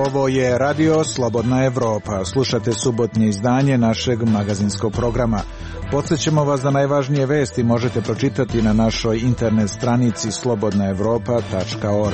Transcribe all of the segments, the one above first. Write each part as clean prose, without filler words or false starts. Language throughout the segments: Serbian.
Ovo je Radio Slobodna Evropa. Slušate subotnje izdanje našeg magazinskog programa. Podsjećamo vas da najvažnije vesti možete pročitati na našoj internet stranici slobodnaevropa.org.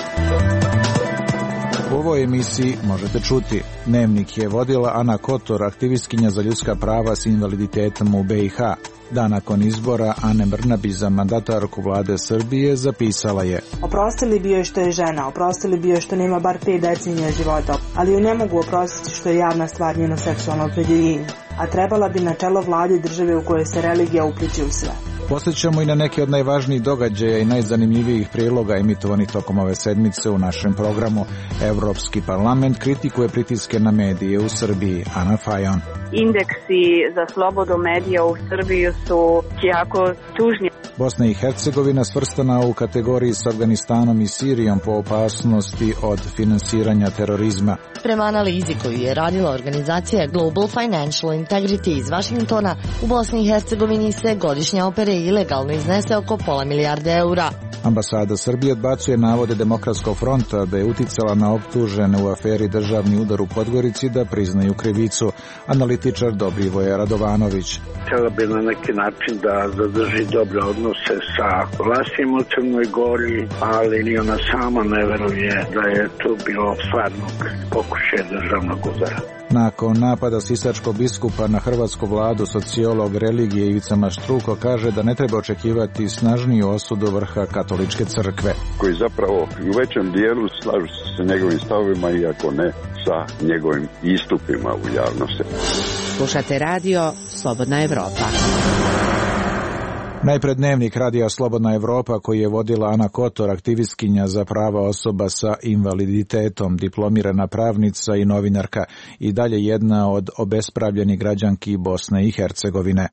U ovoj emisiji možete čuti: Dnevnik je vodila Ana Kotor, aktivistkinja za ljudska prava s invaliditetom u BiH. Dan nakon izbora Ane Brnabić za mandatarku vlade Srbije zapisala je: oprostili bi joj što je žena, oprostili bi joj što nema bar 5 decenija života, ali joj ne mogu oprostiti što je javna stvar njeno seksualno opredjeljenje, a trebala bi na čelo vlade države u kojoj se religija upliće u sve. Posjećamo i na neke od najvažnijih događaja i najzanimljivijih priloga emitovanih tokom ove sedmice u našem programu. Evropski parlament kritikuje pritiske na medije u Srbiji. Ana Fajon. Indeksi za slobodu medija u Srbiji su jako tužni. Bosna i Hercegovina svrstana u kategoriji s Afganistanom i Sirijom po opasnosti od finansiranja terorizma. Prema analizi koju je radila organizacija Global Financial Integrity iz Vašingtona, u Bosni i Hercegovini se godišnje opere ilegalno iznese oko £500 milijarda. Ambasada Srbije odbacuje navode Demokratskog fronta da je uticala na optužene u aferi Državni udar u Podgorici da priznaju krivicu. Analitičar Dobrivoje Radovanović. Htjela bi na neki način da zadrži dobre odnose sa vlastima u Crnoj Gori, ali ni ona sama ne veruje da je tu bilo stvarnog pokušaja državnog udara. Nakon napada sisačkog biskupa na hrvatsku vladu, sociolog religije Ivica Maštruko kaže da ne treba očekivati snažniju osudu vrha katoličke crkve. Koji zapravo u većem dijelu slažu se sa njegovim stavovima, iako ne sa njegovim istupima u javnosti. Slušate Radio Slobodna Evropa. Najpred Dnevnik Radija Slobodna Evropa koji je vodila Ana Kotor, aktivistkinja za prava osoba sa invaliditetom, diplomirana pravnica i novinarka, i dalje jedna od obespravljenih građanki Bosne i Hercegovine.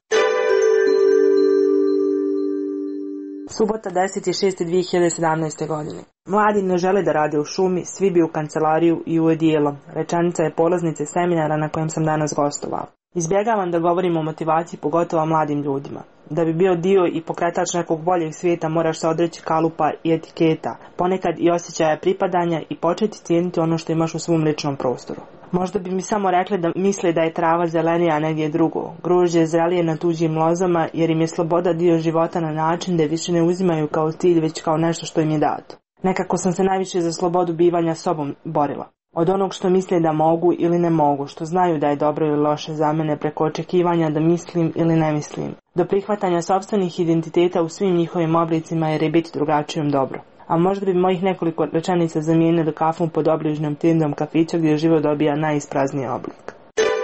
Subota 10.6.2017. godine. Mladi ne žele da rade u šumi, svi bi u kancelariju i u odijelo. Rečenica je polaznice seminara na kojem sam danas gostovao. Izbjegavam da govorim o motivaciji, pogotovo mladim ljudima. Da bi bio dio i pokretač nekog boljeg svijeta moraš se odreći kalupa i etiketa, ponekad i osjećaja pripadanja i početi cijeniti ono što imaš u svom ličnom prostoru. Možda bi mi samo rekli da misle da je trava zelenija negdje drugo, grožđe zrelije na tuđim lozama, jer im je sloboda dio života na način da je više ne uzimaju kao cilj, već kao nešto što im je dato. Nekako sam se najviše za slobodu bivanja sobom borila. Od onog što misle da mogu ili ne mogu, što znaju da je dobro ili loše za mene, preko očekivanja da mislim ili ne mislim, do prihvatanja sopstvenih identiteta u svim njihovim oblicima, jer je biti drugačijom dobro. A možda bi mojih nekoliko rečenica zamijenili kafom pod obližnjom tindom kafića gdje život dobija najisprazniji oblik.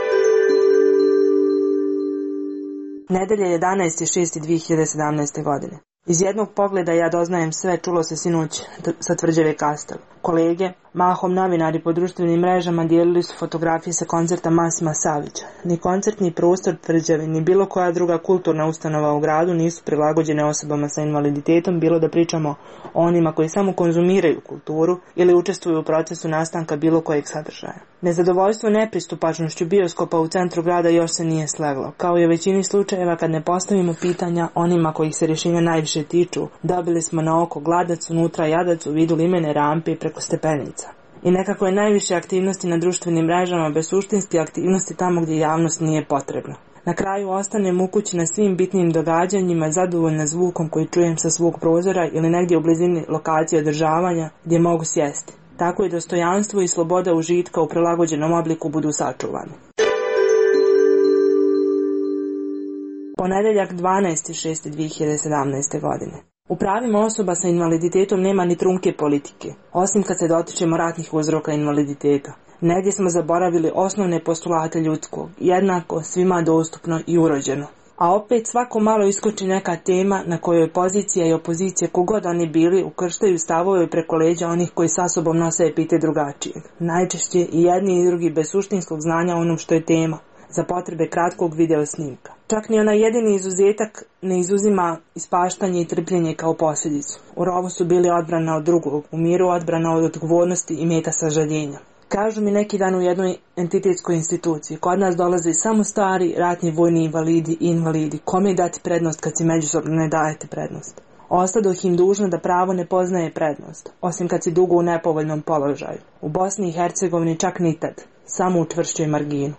Nedelja 11.6.2017. godine. Iz jednog pogleda ja doznajem sve, čulo se sinoć sa Tvrđave Kastel. Kolege, mahom novinari po društvenim mrežama, dijelili su fotografije sa koncerta Masima Savića. Ni koncert, ni prostor Tvrđave, ni bilo koja druga kulturna ustanova u gradu nisu prilagođene osobama sa invaliditetom, bilo da pričamo o onima koji samo konzumiraju kulturu ili učestvuju u procesu nastanka bilo kojeg sadržaja. Nezadovoljstvo nepristupačnošću bioskopa u centru grada još se nije sleglo. Kao i u većini slučajeva kad ne postavimo pitanja onima kojih se rješenja najviše tiču, dobili smo na oko gladac, unutra jadac u vidu limene rampe i preko stepenica. I nekako je najviše aktivnosti na društvenim mrežama bez suštinske aktivnosti tamo gdje javnost nije potrebna. Na kraju ostanem u kući na svim bitnim događanjima, zadovoljna zvukom koji čujem sa svog prozora ili negdje u blizini lokacije održavanja gdje mogu sjesti. Tako i dostojanstvo i sloboda užitka u prilagođenom obliku budu sačuvani. Ponedeljak 12.6.2017. godine. U pravima osoba sa invaliditetom nema ni trunke politike, osim kad se dotičemo ratnih uzroka invaliditeta. Negdje smo zaboravili osnovne postulate ljudskog, jednako, svima dostupno i urođeno. A opet svako malo iskoči neka tema na kojoj pozicija i opozicija, kogod oni bili, ukrštaju stavove preko leđa onih koji sa sobom nose epite drugačijeg. Najčešće i jedni i drugi bez suštinskog znanja onom što je tema, za potrebe kratkog video snimka. Čak ni onaj jedini izuzetak ne izuzima ispaštanje i trpljenje kao posljedicu. U rovu su bili odbrana od drugog, u miru odbrana od odgovornosti i meta sažaljenja. Kažu mi neki dan u jednoj entitetskoj instituciji, kod nas dolaze samo stari, ratni vojni invalidi i invalidi. Kome dati prednost kad si međusobno ne dajete prednost? Ostadoh im dužno da pravo ne poznaje prednost, osim kad si dugo u nepovoljnom položaju. U Bosni i Hercegovini čak ni tad, samo u čvršćoj marginu.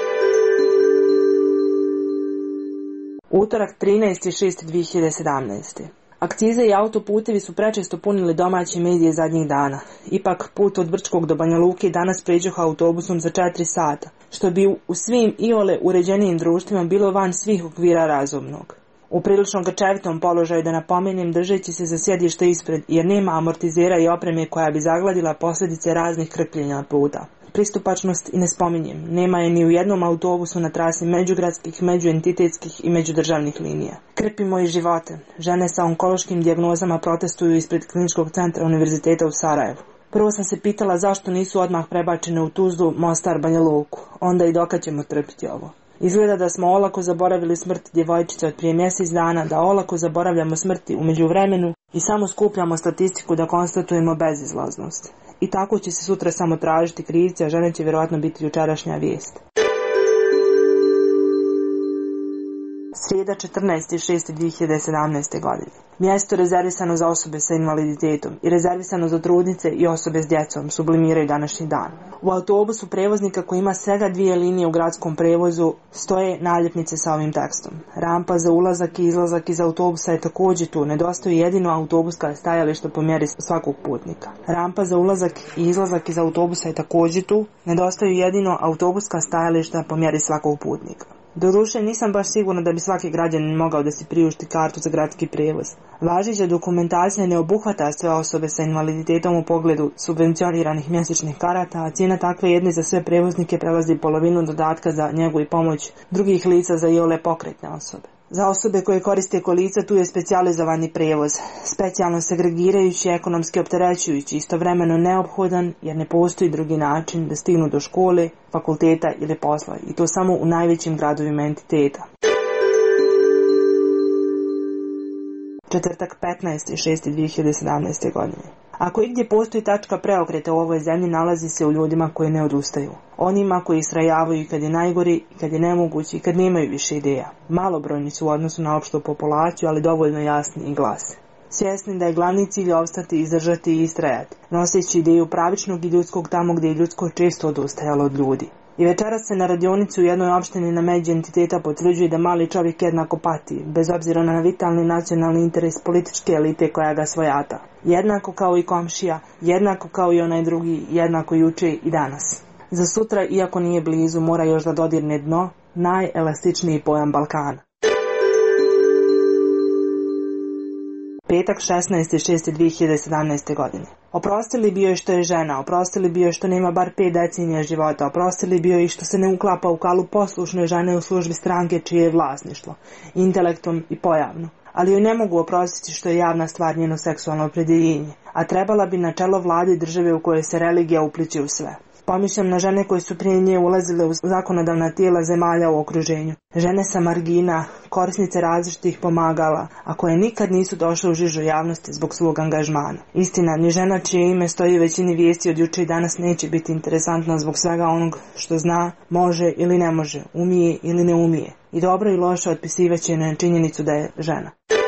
Utorak 13.6.2017. Akcize i autoputevi su prečesto punili domaće medije zadnjih dana. Ipak put od Brčkog do Banja Luke danas pređoh autobusom za 4 sata, što bi u svim iole uređenijim društvima bilo van svih okvira razumnog. U prilično grčevitom položaju, da napomenem, držeći se za sjedište ispred, jer nema amortizera i opreme koja bi zagladila posljedice raznih krpljenja puta. Pristupačnost i ne spominjem, nema je ni u jednom autobusu na trasi međugradskih, međuentitetskih i međudržavnih linija. Krpimo i živote. Žene sa onkološkim dijagnozama protestuju ispred Kliničkog centra Univerziteta u Sarajevu. Prvo sam se pitala zašto nisu odmah prebačene u Tuzlu, Mostar, Banja Luku. Onda i dokad ćemo trpiti ovo. Izgleda da smo olako zaboravili smrt djevojčice od prije mjesec dana, da olako zaboravljamo smrti u međuvremenu i samo skupljamo statistiku da konstatujemo bezizlaznost. I tako će se sutra samo tražiti krivci, a žene će vjerojatno biti jučerašnja vijest. Srijeda 14.6.2017. godine. Mjesto rezervisano za osobe sa invaliditetom i rezervisano za trudnice i osobe s djecom sublimiraju današnji dan. U autobusu prevoznika koji ima svega 2 linije u gradskom prevozu stoje naljepnice sa ovim tekstom. Rampa za ulazak i izlazak iz autobusa je također tu, nedostaju jedino autobuska stajališta po mjeri svakog putnika. Rampa za ulazak i izlazak iz autobusa je također tu, nedostaju jedino autobuska stajališta po mjeri svakog putnika. Doduše, nisam baš sigurna da bi svaki građanin mogao da si priušti kartu za gradski prijevoz. Važeća dokumentacija ne obuhvata sve osobe sa invaliditetom u pogledu subvencioniranih mjesečnih karata, a cijena takve jedne za sve prevoznike prelazi polovinu dodatka za njegu i pomoć drugih lica za iole pokretne osobe. Za osobe koje koriste kolica tu je specijalizovani prijevoz, specijalno segregirajući, ekonomski opterećujući, istovremeno neophodan jer ne postoji drugi način da stignu do škole, fakulteta ili posla, i to samo u najvećim gradovima entiteta. Četvrtak 15.6.2017. godine. Ako igdje postoji tačka preokreta u ovoj zemlji, nalazi se u ljudima koji ne odustaju. Onima koji istrajavaju i kad je najgori, i kad je nemogući, i kad nemaju više ideja. Malobrojni su u odnosu na opštu populaciju, ali dovoljno jasni i glasi. Svjesni da je glavni cilj opstati, izdržati i istrajati, noseći ideju pravičnog i ljudskog tamo gdje je ljudsko često odustajalo od ljudi. I večeras se na radionici u jednoj opštini na među entiteta potvrđuje da mali čovjek jednako pati, bez obzira na vitalni nacionalni interes političke elite koja ga svojata. Jednako kao i komšija, jednako kao i onaj drugi, jednako juče i danas. Za sutra, iako nije blizu, mora još da dodirne dno, najelastičniji pojam Balkana. Petak 16.6.2017. godine. Oprostili bi joj što je žena, oprostili bi joj što nema bar 5 decenija života, oprostili bi joj što se ne uklapa u kalup poslušne žene u službi stranke čije je vlasništvo, intelektom i pojavno. Ali joj ne mogu oprostiti što je javna stvar njeno seksualno opredjeljenje, a trebala bi na čelo vlade države u kojoj se religija upliče u sve. Pomišljam na žene koje su prije nje ulazile u zakonodavna tijela zemalja u okruženju. Žene sa margina, korisnice različitih pomagala, a koje nikad nisu došle u žižu javnosti zbog svog angažmana. Istina, ni žena čije ime stoji u većini vijesti od juče i danas neće biti interesantna zbog svega onog što zna, može ili ne može, umije ili ne umije. I dobro i loše otpisivaće na činjenicu da je žena.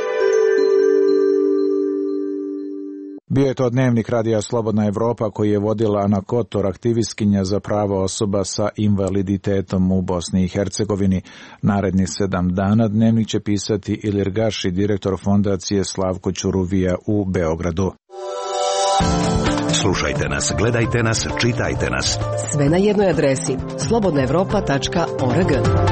Bio je to dnevnik radija Slobodna Evropa koji je vodila Ana Kotor, aktivistkinja za prava osoba sa invaliditetom u Bosni i Hercegovini. Narednih 7 dana dnevnik će pisati Ilir Gaši, direktor fondacije Slavko Ćuruvija u Beogradu. Slušajte nas, gledajte nas, čitajte nas. Sve na jednoj adresi slobodnaevropa.org.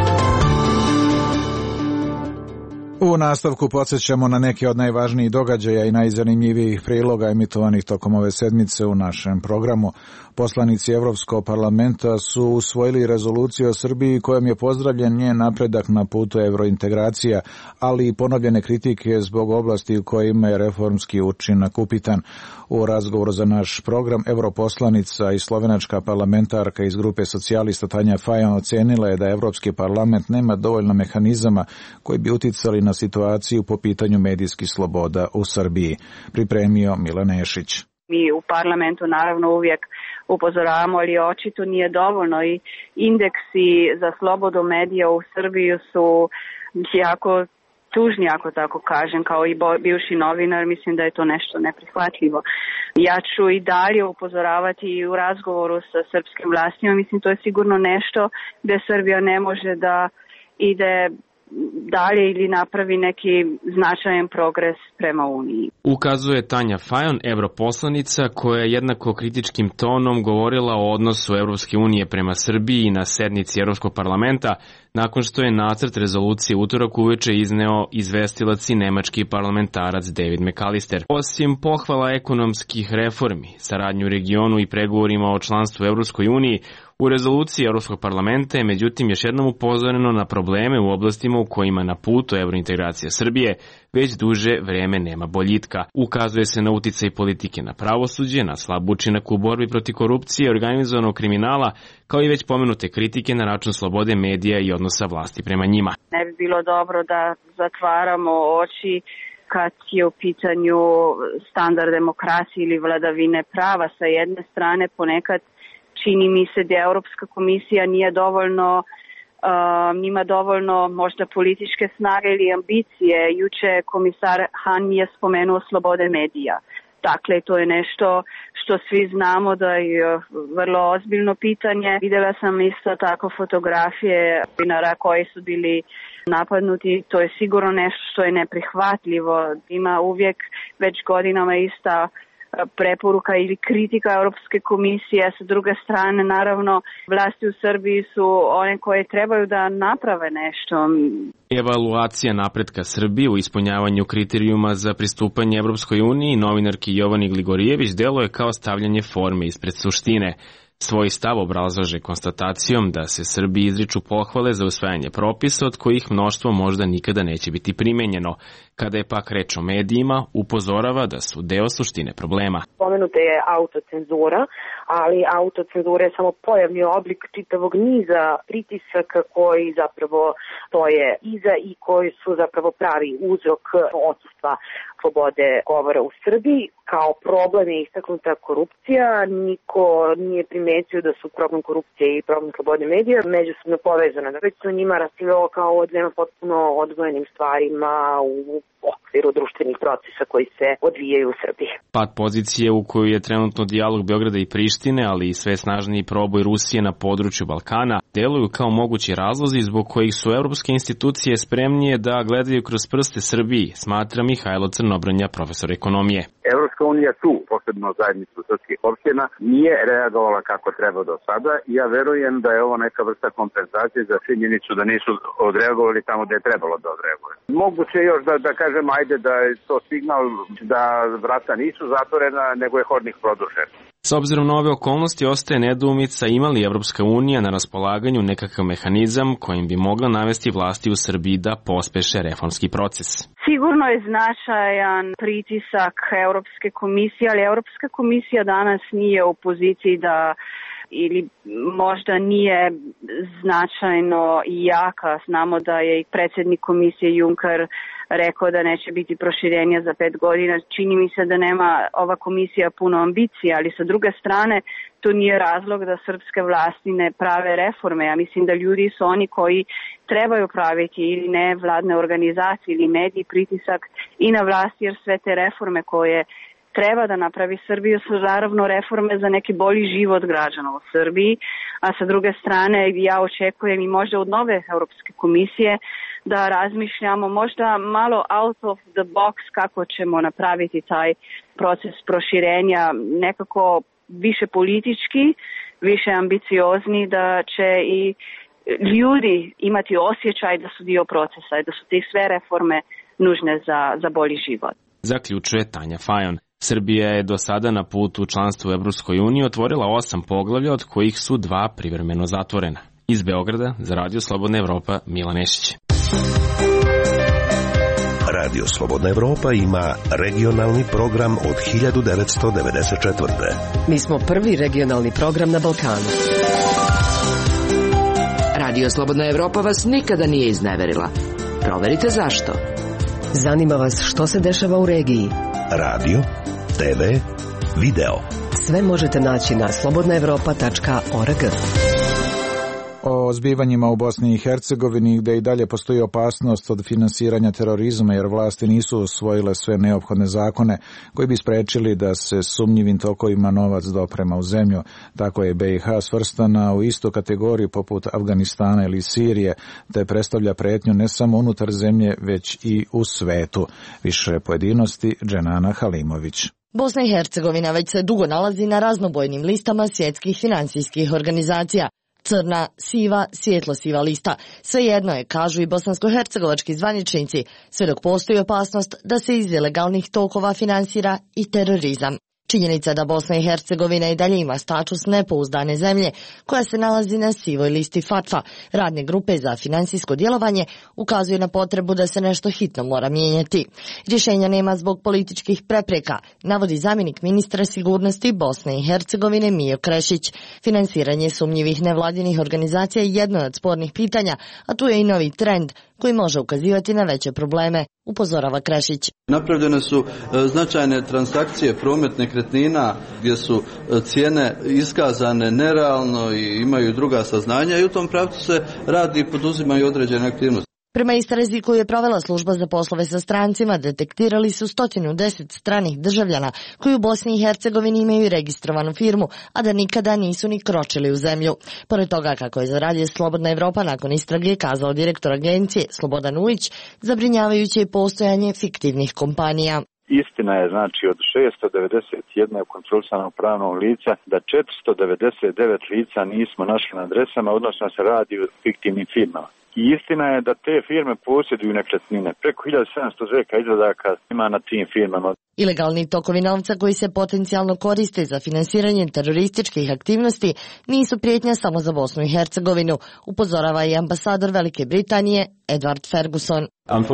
U nastavku podsjećamo na neke od najvažnijih događaja i najzanimljivijih priloga emitovanih tokom ove sedmice u našem programu. Poslanici Evropskog parlamenta su usvojili rezoluciju o Srbiji kojom je pozdravljen njen napredak na putu evrointegracija, ali i ponovljene kritike zbog oblasti u kojima je reformski učinak upitan. U razgovoru za naš program europoslanica i slovenačka parlamentarka iz grupe socijalista Tanja Fajon ocenila je da Evropski parlament nema dovoljno mehanizama koji bi uticali na situaciju po pitanju medijskih sloboda u Srbiji. Pripremio Milan Nešić. Mi u parlamentu naravno uvijek upozoravamo, ali očito nije dovoljno i indeksi za slobodu medija u Srbiji su jako tužni, ako tako kažem, kao i bivši novinar, mislim da je to nešto neprihvatljivo. Ja ću i dalje upozoravati u razgovoru sa srpskim vlastima, mislim to je sigurno nešto gde Srbija ne može da ide dalje ili napravi neki značajan progres prema Uniji. Ukazuje Tanja Fajon, europoslanica, koja je jednako kritičkim tonom govorila o odnosu Evropske unije prema Srbiji na sednici Evropskog parlamenta, nakon što je nacrt rezolucije utorak uveče izneo izvestilac i nemački parlamentarac David McAllister. Osim pohvala ekonomskih reformi, saradnju u regionu i pregovorima o članstvu u Evropskoj uniji, u rezoluciji Evropskog parlamenta je međutim još jednom upozoreno na probleme u oblastima u kojima na putu evrointegracije Srbije već duže vreme nema boljitka. Ukazuje se na uticaj politike na pravosuđe, na slab učinak u borbi protiv korupcije i organizovanog kriminala, kao i već pomenute kritike na račun slobode medija i odnosa vlasti prema njima. Ne bi bilo dobro da zatvaramo oči kad je u pitanju standard demokracije ili vladavine prava. Sa jedne strane ponekad čini mi se da Europska komisija nima dovoljno možda političke snage ili ambicije. Juče komisar Han je spomenuo slobode medija. Dakle, to je nešto što svi znamo da je vrlo ozbiljno pitanje. Videla sam isto tako fotografije novinara koji su bili napadnuti. To je sigurno nešto što je neprihvatljivo. Ima uvijek već godinama ista preporuka ili kritika Europske komisije. Sa druge strane, naravno, vlasti u Srbiji su one koje trebaju da naprave nešto. Evaluacija napretka Srbije u ispunjavanju kriterijuma za pristupanje Evropskoj uniji novinarki Jovani Gligorijević deluje kao stavljanje forme ispred suštine. Svoj stav obrazlaže konstatacijom da se Srbiji izriču pohvale za usvajanje propisa od kojih mnoštvo možda nikada neće biti primenjeno. Kada je pak reč o medijima, upozorava da su deo suštine problema. Pomenuta je autocenzura, ali autocenzura je samo pojavni oblik čitavog niza pritisaka koji zapravo stoje iza i koji su zapravo pravi uzrok odsustva slobode govora u Srbiji. Kao problem je istaknuta korupcija. Niko nije primetio da su problem korupcije i problem slobode medija međusobno povezana. Već se o njima raspravljalo kao o dvema potpuno odvojenim stvarima u okviru društvenih procesa koji se odvijaju u Srbiji. Pad pozicije u koju je trenutno dijalog Beograda i Prištine, ali i sve snažniji proboj Rusije na području Balkana, deluju kao mogući razlozi zbog kojih su evropske institucije spremnije da gledaju kroz prste Srbiji, smatra Mihajlo Crnobrnja, profesor ekonomije. Evropska unija tu, posebno zajednicu srpskih opština, nije reagovala kako treba do sada i ja verujem da je ovo neka vrsta kompenzacije za činjenicu da nisu odreagovali tamo gde je trebalo da odreagovali. Moguće još da kažem, ajde da je to signal da vrata nisu zatvorena, nego je hodnik produžen. S obzirom na ove okolnosti ostaje nedoumica ima li Evropska unija na raspolaganju nekakav mehanizam kojim bi mogla navesti vlasti u Srbiji da pospeše reformski proces. Sigurno je značajan pritisak Europske komisije, ali Europska komisija danas nije u poziciji da ili možda nije značajno i jaka. Znamo da je i predsjednik komisije Juncker rekao da neće biti proširenja za 5 godina. Čini mi se da nema ova komisija puno ambicije, ali sa druge strane to nije razlog da srpske vlasti ne prave reforme. Ja mislim da ljudi su oni koji trebaju praviti ili ne vladne organizacije ili mediji pritisak i na vlasti, jer sve te reforme koje treba da napravi Srbiju su naravno reforme za neki bolji život građana u Srbiji, a sa druge strane ja očekujem i možda od nove Europske komisije da razmišljamo možda malo out of the box kako ćemo napraviti taj proces proširenja nekako više politički, više ambiciozni, da će i ljudi imati osjećaj da su dio procesa i da su te sve reforme nužne za bolji život. Zaključuje Tanja Fajon. Srbija je do sada na putu u članstvu u Evropskoj uniji otvorila 8 poglavlja, od kojih su 2 privremeno zatvorena. Iz Beograda za Radio Slobodna Evropa, Milan Nešić. Radio Slobodna Evropa ima regionalni program od 1994. Mi smo prvi regionalni program na Balkanu. Radio Slobodna Evropa vas nikada nije izneverila. Proverite zašto. Zanima vas što se dešava u regiji. Radio, TV, video. Sve možete naći na slobodnaevropa.org. O zbivanjima u Bosni i Hercegovini, gde i dalje postoji opasnost od finansiranja terorizma, jer vlasti nisu usvojile sve neophodne zakone koji bi sprečili da se sumnjivim tokovima novac doprema u zemlju. Tako je BiH svrstana u istu kategoriju poput Afganistana ili Sirije, te predstavlja pretnju ne samo unutar zemlje, već i u svetu. Više pojedinosti Dženana Halimović. Bosna i Hercegovina već se dugo nalazi na raznobojnim listama svjetskih finansijskih organizacija. Crna, siva, svjetlo-siva lista. Svejedno je, kažu i bosansko-hercegovački zvaničnici, sve dok postoji opasnost da se iz ilegalnih tokova finansira i terorizam. Činjenica da Bosna i Hercegovina i dalje ima status nepouzdane zemlje, koja se nalazi na sivoj listi FATFA, radne grupe za finansijsko djelovanje, ukazuje na potrebu da se nešto hitno mora mijenjati. Rješenja nema zbog političkih prepreka, navodi zamjenik ministra sigurnosti Bosne i Hercegovine Mijo Krešić. Finansiranje sumnjivih nevladinih organizacija je jedno od spornih pitanja, a tu je i novi trend koji može ukazivati na veće probleme, upozorava Krešić. Napravljene su značajne transakcije, promet nekretnina gdje su cijene iskazane nerealno i imaju druga saznanja i u tom pravcu se radi i poduzimaju određene aktivnosti. Prema istrazi koju je provela služba za poslove sa strancima, detektirali su 110 stranih državljana koji u Bosni i Hercegovini imaju registrovanu firmu, a da nikada nisu ni kročili u zemlju. Pored toga, kako je za Radio Slobodna Evropa nakon istrage kazao direktor agencije Slobodan Ujić, zabrinjavajuće je postojanje fiktivnih kompanija. Istina je, znači, od 691 kontrolisanog pravnog lica da 499 lica nismo našli na adresama, odnosno se radi o fiktivnim firmama. I istina je da te firme posjeduju nekretnine. Preko 1700 zveka izvadaka ima na tim firmama. Ilegalni tokovi novca koji se potencijalno koriste za finansiranje terorističkih aktivnosti nisu prijetnja samo za Bosnu i Hercegovinu, upozorava i ambasador Velike Britanije Edward Ferguson.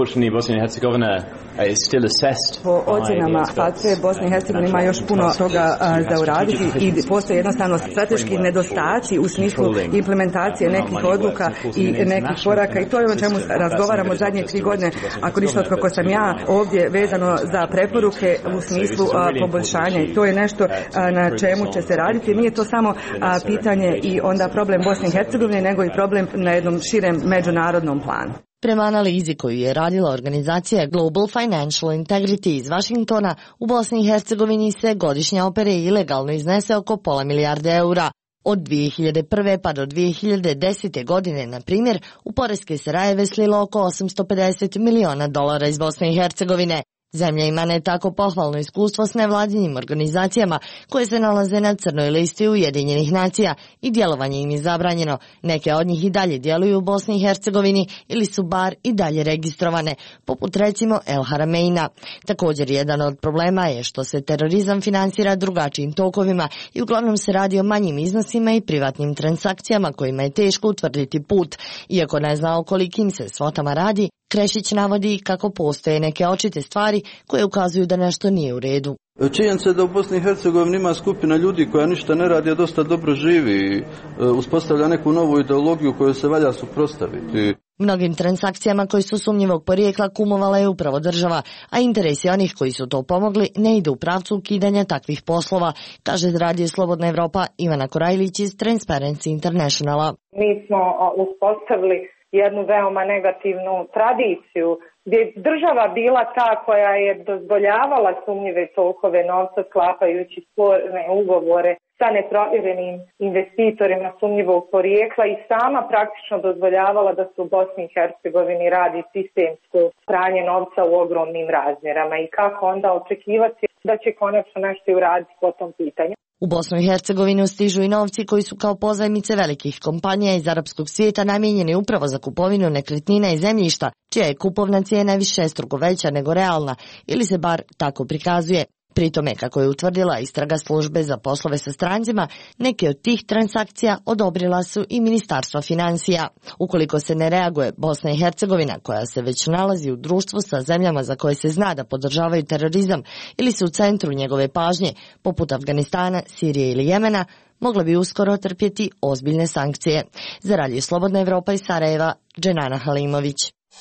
Po ocjenama FATFE, Bosna i Hercegovina ima još puno toga za uraditi i postoje jednostavno strateški nedostaci u smislu implementacije nekih odluka i nekih koraka i to je o čemu razgovaramo zadnje 3 godine, ako ništa od kako sam ja ovdje vezano za preporuke u smislu poboljšanja i to je nešto na čemu će se raditi. Nije to samo pitanje i onda problem Bosne i Hercegovine, nego i problem na jednom širem međunarodnom planu. Prema analizi koju je radila organizacija Global Financial Integrity iz Vašingtona, u Bosni i Hercegovini se godišnja opere ilegalno iznese oko $500 milijardi. Od 2001. pa do 2010. godine, na primjer, u poreske se rajeve slilo oko $850 miliona iz Bosne i Hercegovine. Zemlja ima ne tako pohvalno iskustvo s nevladinim organizacijama koje se nalaze na crnoj listi Ujedinjenih nacija i djelovanje im je zabranjeno. Neke od njih i dalje djeluju u Bosni i Hercegovini ili su bar i dalje registrovane, poput recimo El Harameina. Također jedan od problema je što se terorizam finansira drugačijim tokovima i uglavnom se radi o manjim iznosima i privatnim transakcijama kojima je teško utvrditi put. Iako ne zna o kolikim se svotama radi, Krešić navodi kako postoje neke očite stvari koje ukazuju da nešto nije u redu. Činjenica je da u Bosni i Hercegovini ima skupina ljudi koja ništa ne radi, a dosta dobro živi i uspostavlja neku novu ideologiju koju se valja suprotstaviti. Mnogim transakcijama koji su sumnjivog porijekla kumovala je upravo država, a interesi onih koji su to pomogli ne idu u pravcu ukidanja takvih poslova, kaže Radio Slobodna Evropa Ivana Korajlić iz Transparency Internationala. Mi smo uspostavili jednu veoma negativnu tradiciju gdje je država bila ta koja je dozvoljavala sumnjive tokove novca sklapajući sporne ugovore sa neprovjerenim investitorima sumnjivog porijekla i sama praktično dozvoljavala da se u Bosni i Hercegovini radi sistemsko pranje novca u ogromnim razmjerama i kako onda očekivati da će konačno nešto uraditi po tom pitanju. U Bosnu i Hercegovinu stižu i novci koji su kao pozajmice velikih kompanija iz arapskog svijeta namijenjeni upravo za kupovinu nekretnina i zemljišta, čija je kupovna cijena višestruko veća nego realna, ili se bar tako prikazuje. Pri tome, kako je utvrdila istraga službe za poslove sa strancima, neke od tih transakcija odobrila su i Ministarstva financija. Ukoliko se ne reaguje, Bosna i Hercegovina, koja se već nalazi u društvu sa zemljama za koje se zna da podržavaju terorizam ili su u centru njegove pažnje, poput Afganistana, Sirije ili Jemena, mogla bi uskoro trpjeti ozbiljne sankcije. Za Radio Slobodna Evropa iz Sarajeva, Dženana Halimović.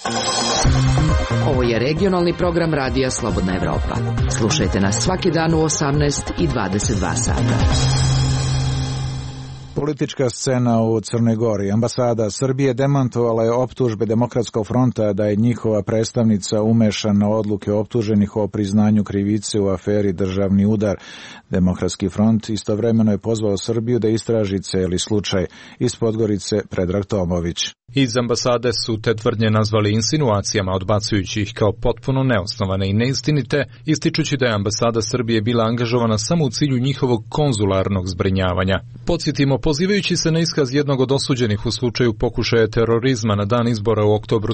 Ovo je regionalni program Radija Slobodna Evropa. Slušajte nas svaki dan u 18 i 22 sata. Politička scena u Crnoj Gori. Ambasada Srbije demantovala je optužbe Demokratskog fronta da je njihova predstavnica umešana odluke optuženih o priznanju krivice u aferi Državni udar. Demokratski front istovremeno je pozvao Srbiju da istraži celi slučaj. Iz Podgorice Predrag Tomović. Iz ambasade su te tvrdnje nazvali insinuacijama, odbacujući ih kao potpuno neosnovane i neistinite, ističući da je ambasada Srbije bila angažovana samo u cilju njihovog konzularnog zbrinjavanja. Podsjetimo, pozivajući se na iskaz jednog od osuđenih u slučaju pokušaja terorizma na dan izbora u oktobru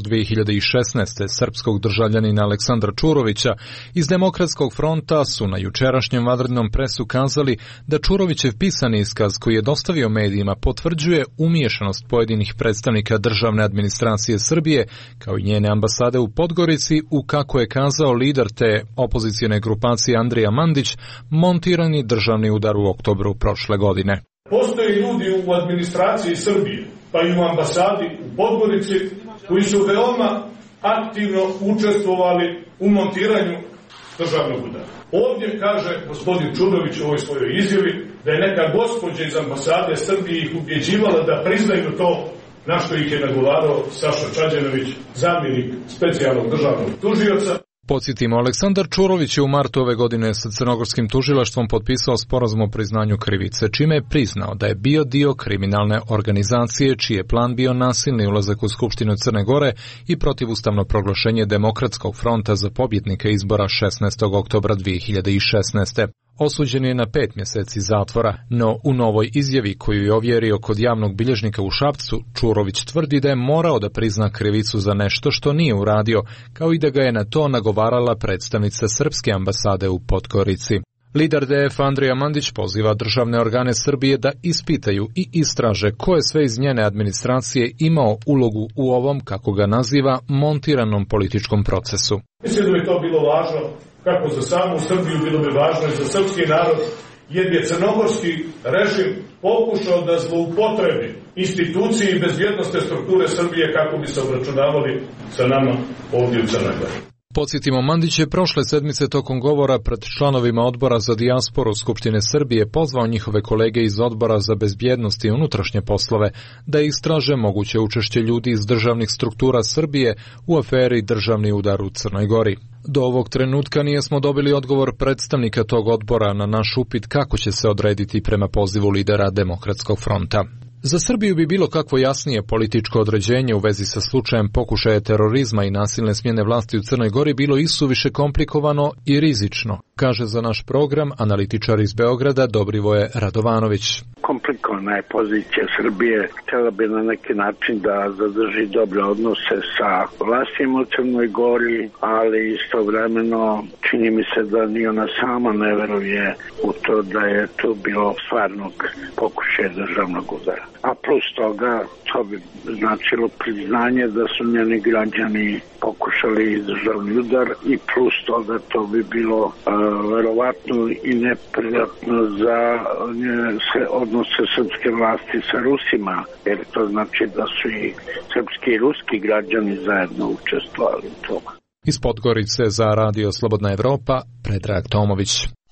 2016. srpskog državljanina Aleksandra Čurovića, iz Demokratskog fronta su na jučerašnjem vanrednom presu kazali da Čurovićev pisani iskaz koji je dostavio medijima potvrđuje umiješanost pojedinih predstavnika državne administracije Srbije, kao i njene ambasade u Podgorici, u, kako je kazao lider te opozicijne grupacije Andrija Mandić, montirani državni udar u oktobru prošle godine. Postoje ljudi u administraciji Srbije, pa i u ambasadi u Podgorici, koji su veoma aktivno učestvovali u montiranju državnog udara. Ovdje kaže gospodin Čurović u ovoj svojoj izjavi da je neka gospođa iz ambasade Srbije ih ubjeđivala da priznaju to, na što ih je nagovarao Saša Čađenović, zamjenik specijalnog državnog tužioca. Podsjetimo, Aleksandar Čurović je u martu ove godine sa crnogorskim tužilaštvom potpisao sporazum o priznanju krivice, čime je priznao da je bio dio kriminalne organizacije čiji je plan bio nasilni ulazak u Skupštinu Crne Gore i protivustavno proglašenje Demokratskog fronta za pobjednika izbora 16. oktobra 2016. Osuđen je na 5 mjeseci zatvora, no u novoj izjavi koju je ovjerio kod javnog bilježnika u Šapcu, Čurović tvrdi da je morao da prizna krivicu za nešto što nije uradio, kao i da ga je na to nagovarala predstavnica srpske ambasade u Podgorici. Lider DF Andrija Mandić poziva državne organe Srbije da ispitaju i istraže ko je sve iz njene administracije imao ulogu u ovom, kako ga naziva, montiranom političkom procesu. Mislim da je to bilo važno kako za samu Srbiju, bilo bi važno i za srpski narod, jer je crnogorski režim pokušao da zloupotrebi institucije i bezbjednostne strukture Srbije kako bi se obračunavali sa nama ovdje u Crnoj Gori. Podsjetimo, Mandić je prošle sedmice tokom govora pred članovima odbora za dijasporu Skupštine Srbije pozvao njihove kolege iz odbora za bezbjednost i unutrašnje poslove da istraže moguće učešće ljudi iz državnih struktura Srbije u aferi Državni udar u Crnoj Gori. Do ovog trenutka nijesmo dobili odgovor predstavnika tog odbora na naš upit kako će se odrediti prema pozivu lidera Demokratskog fronta. Za Srbiju bi bilo kakvo jasnije političko određenje u vezi sa slučajem pokušaja terorizma i nasilne smjene vlasti u Crnoj Gori bilo isuviše komplikovano i rizično, kaže za naš program analitičar iz Beograda Dobrivoje Radovanović. Komplikovana je pozicija Srbije. Htjela bi na neki način da zadrži dobre odnose sa vlastima u Crnoj Gori, ali istovremeno čini mi se da ni ona sama ne veruje u to da je tu bilo stvarnog pokušaja državnog udara. A plus toga, to bi značilo priznanje da su njeni građani pokušali državni udar i plus toga to bi bilo verovatno i neprijatno za odnose srpske vlasti sa Rusima, jer to znači da su i srpski i ruski građani zajedno učestvovali u tome. Iz Podgorice za Radio Slobodna Evropa, Predrag Tomović.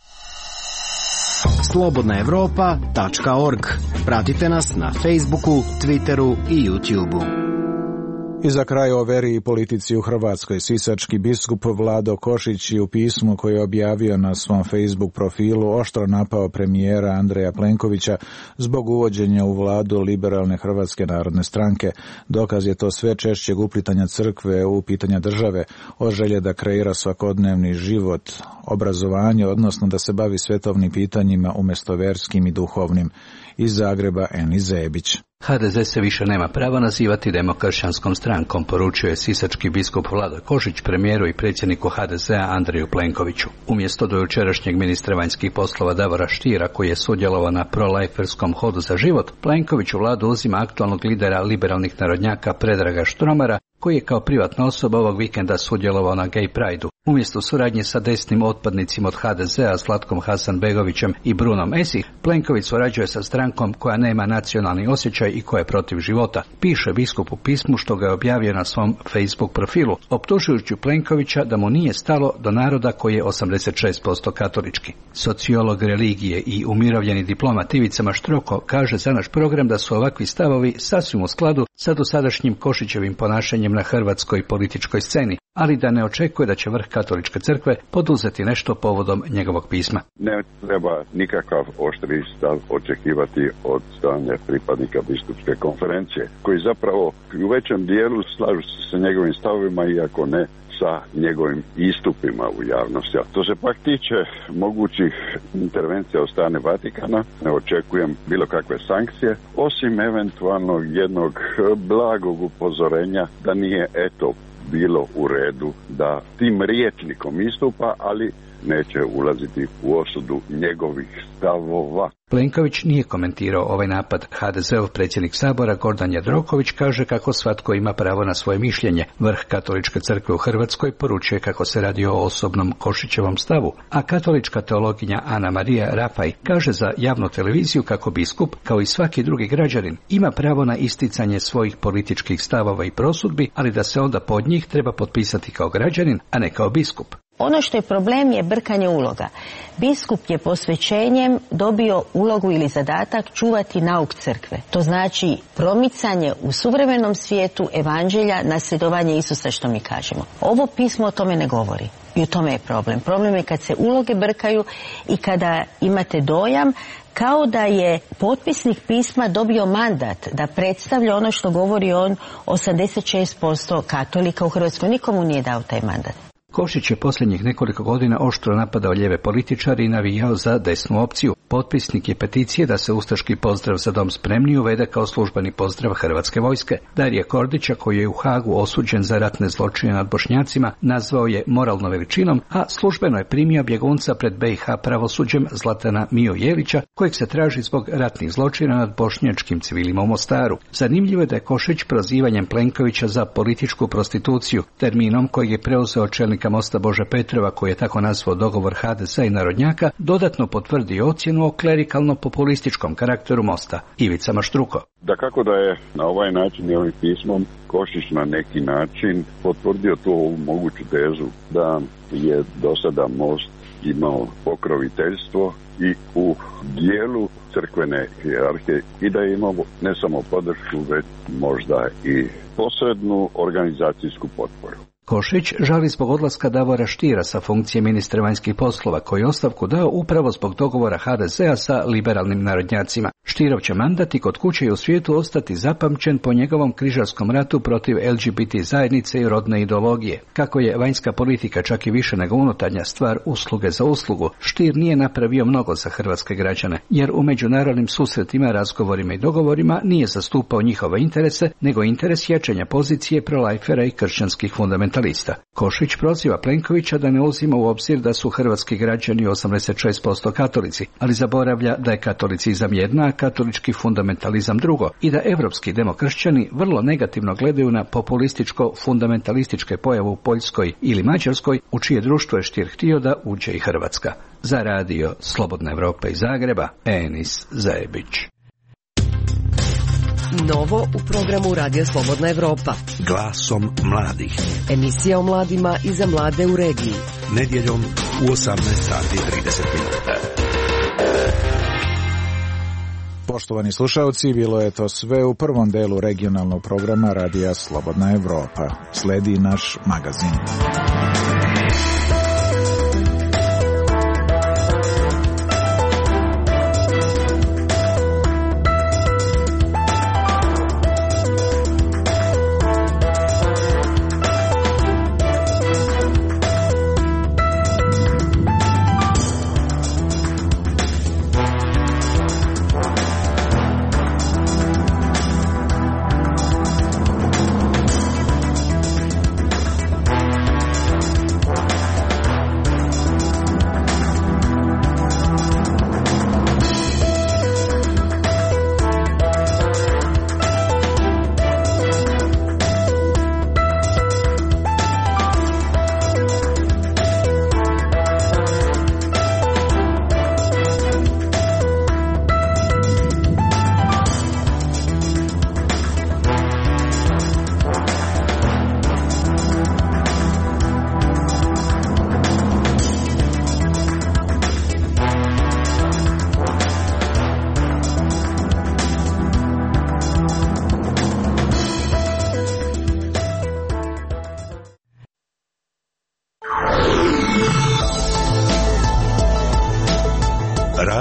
slobodnaevropa.org. Pratite nas na Facebooku, Twitteru i YouTubeu. I za kraj o veri i politici u Hrvatskoj. Sisački biskup Vlado Košić je u pismu koje je objavio na svom Facebook profilu oštro napao premijera Andreja Plenkovića zbog uvođenja u vladu liberalne Hrvatske narodne stranke. Dokaz je to sve češćeg uplitanja crkve u pitanja države, od želje da kreira svakodnevni život, obrazovanje, odnosno da se bavi svetovnim pitanjima umjesto verskim i duhovnim. Iz Zagreba Eni Zebić. HDZ se više nema prava nazivati demokršćanskom strankom, poručio je sisački biskup Vlado Košić premijeru i predsjedniku HDZ-a Andreju Plenkoviću. Umjesto dojučerašnjeg ministra vanjskih poslova Davora Štira, koji je sudjelovao na prolajferskom hodu za život, Plenković u vladu uzima aktualnog lidera liberalnih narodnjaka Predraga Štromara, koji je kao privatna osoba ovog vikenda sudjelovao na Gay Prideu. Umjesto suradnje sa desnim otpadnicima od HDZ-a Zlatkom Hasanbegovićem i Brunom Esih, Plenković surađuje sa strankom koja nema nacionalni osjećaj i koja je protiv života, piše biskup u pismu što ga je objavio na svom Facebook profilu, optužujući Plenkovića da mu nije stalo do naroda koji je 86% katolički. Sociolog religije i umirovljeni diplomat Ivica Maštroko kaže za naš program da su ovakvi stavovi sasvim u skladu sa dosadašnjim Košićevim ponašanjem na hrvatskoj političkoj sceni, ali da ne očekuje da će vrh katoličke crkve poduzeti nešto povodom njegovog pisma. Ne treba nikakav oštri stav očekivati od strane pripadnika biskupske konferencije, koji zapravo u većem dijelu slažu se sa njegovim stavovima, iako ne sa njegovim istupima u javnosti. A to se pak tiče mogućih intervencija od strane Vatikana, ne očekujem bilo kakve sankcije, osim eventualnog jednog blagog upozorenja da nije bilo u redu da tim rječnikom istupa, ali neće ulaziti u osudu njegovih stavova. Plenković nije komentirao ovaj napad. HDZ-ov predsjednik Sabora Gordan Jandroković kaže kako svatko ima pravo na svoje mišljenje. Vrh katoličke crkve u Hrvatskoj poručuje kako se radi o osobnom Košićevom stavu, a katolička teologinja Ana Marija Rafaj kaže za javnu televiziju kako biskup, kao i svaki drugi građanin, ima pravo na isticanje svojih političkih stavova i prosudbi, ali da se onda pod njih treba potpisati kao građanin, a ne kao biskup. Ono što je problem je brkanje uloga. Biskup je posvećenjem dobio ulogu ili zadatak čuvati nauk crkve. To znači promicanje u suvremenom svijetu evanđelja, nasljedovanje Isusa, što mi kažemo. Ovo pismo o tome ne govori. I u tome je problem. Problem je kad se uloge brkaju i kada imate dojam kao da je potpisnik pisma dobio mandat da predstavlja ono što govori on 86% katolika u Hrvatskoj. Nikomu nije dao taj mandat. Košić je posljednjih nekoliko godina oštro napadao lijeve političare i navijao za desnu opciju. Potpisnik je peticije da se ustaški pozdrav za dom spremni uvede kao službeni pozdrav Hrvatske vojske. Darije Kordića, koji je u Hagu osuđen za ratne zločine nad Bošnjacima, nazvao je moralno veličinom, a službeno je primio bjegunca pred BiH pravosuđem Zlatana Mio Jelića, kojeg se traži zbog ratnih zločina nad bošnjačkim civilima u Mostaru. Zanimljivo je da je Košić prozivanjem Plenkovića za političku prostituciju, terminom kojeg je preuzeo čelnik Mosta Bože Petrova, koji je tako nazvao dogovor HDZ-a i narodnjaka, dodatno potvrdio ocjenu o klerikalno-populističkom karakteru Mosta. Ivica Maštruko. Dakako da je na ovaj način i ovim pismom Košić na neki način potvrdio tu moguću tezu da je do sada Most imao pokroviteljstvo i u dijelu crkvene hijerarhije i da je imao ne samo podršku, već možda i posrednu organizacijsku potporu. Košić žali zbog odlaska Davora Štira sa funkcije ministra vanjskih poslova, koji je ostavku dao upravo zbog dogovora HDZ-a sa liberalnim narodnjacima. Štirov će mandat i kod kuće i u svijetu ostati zapamćen po njegovom križarskom ratu protiv LGBT zajednice i rodne ideologije. Kako je vanjska politika čak i više nego unutarnja stvar usluge za uslugu, Štir nije napravio mnogo za hrvatske građane, jer u međunarodnim susretima, razgovorima i dogovorima nije zastupao njihove interese, nego interes jačanja pozicije prolajfera i kršćanskih fundamentalista. Košić proziva Plenkovića da ne uzima u obzir da su hrvatski građani 86% katolici, ali zaboravlja da je katolicizam jedna, a katolički fundamentalizam drugo, i da evropski demokršćani vrlo negativno gledaju na populističko-fundamentalističke pojave u Poljskoj ili Mađarskoj, u čije društvo je Štir htio da uđe i Hrvatska. Za radio Slobodna Evropa iz Zagreba, Enis Zajebić. Novo u programu Radio Slobodna Evropa. Glasom mladih. Emisija o mladima i za mlade u regiji. Nedjeljom u 18:30. Poštovani slušalci, bilo je to sve u prvom delu regionalnog programa Radija Slobodna Evropa. Sledi naš magazin.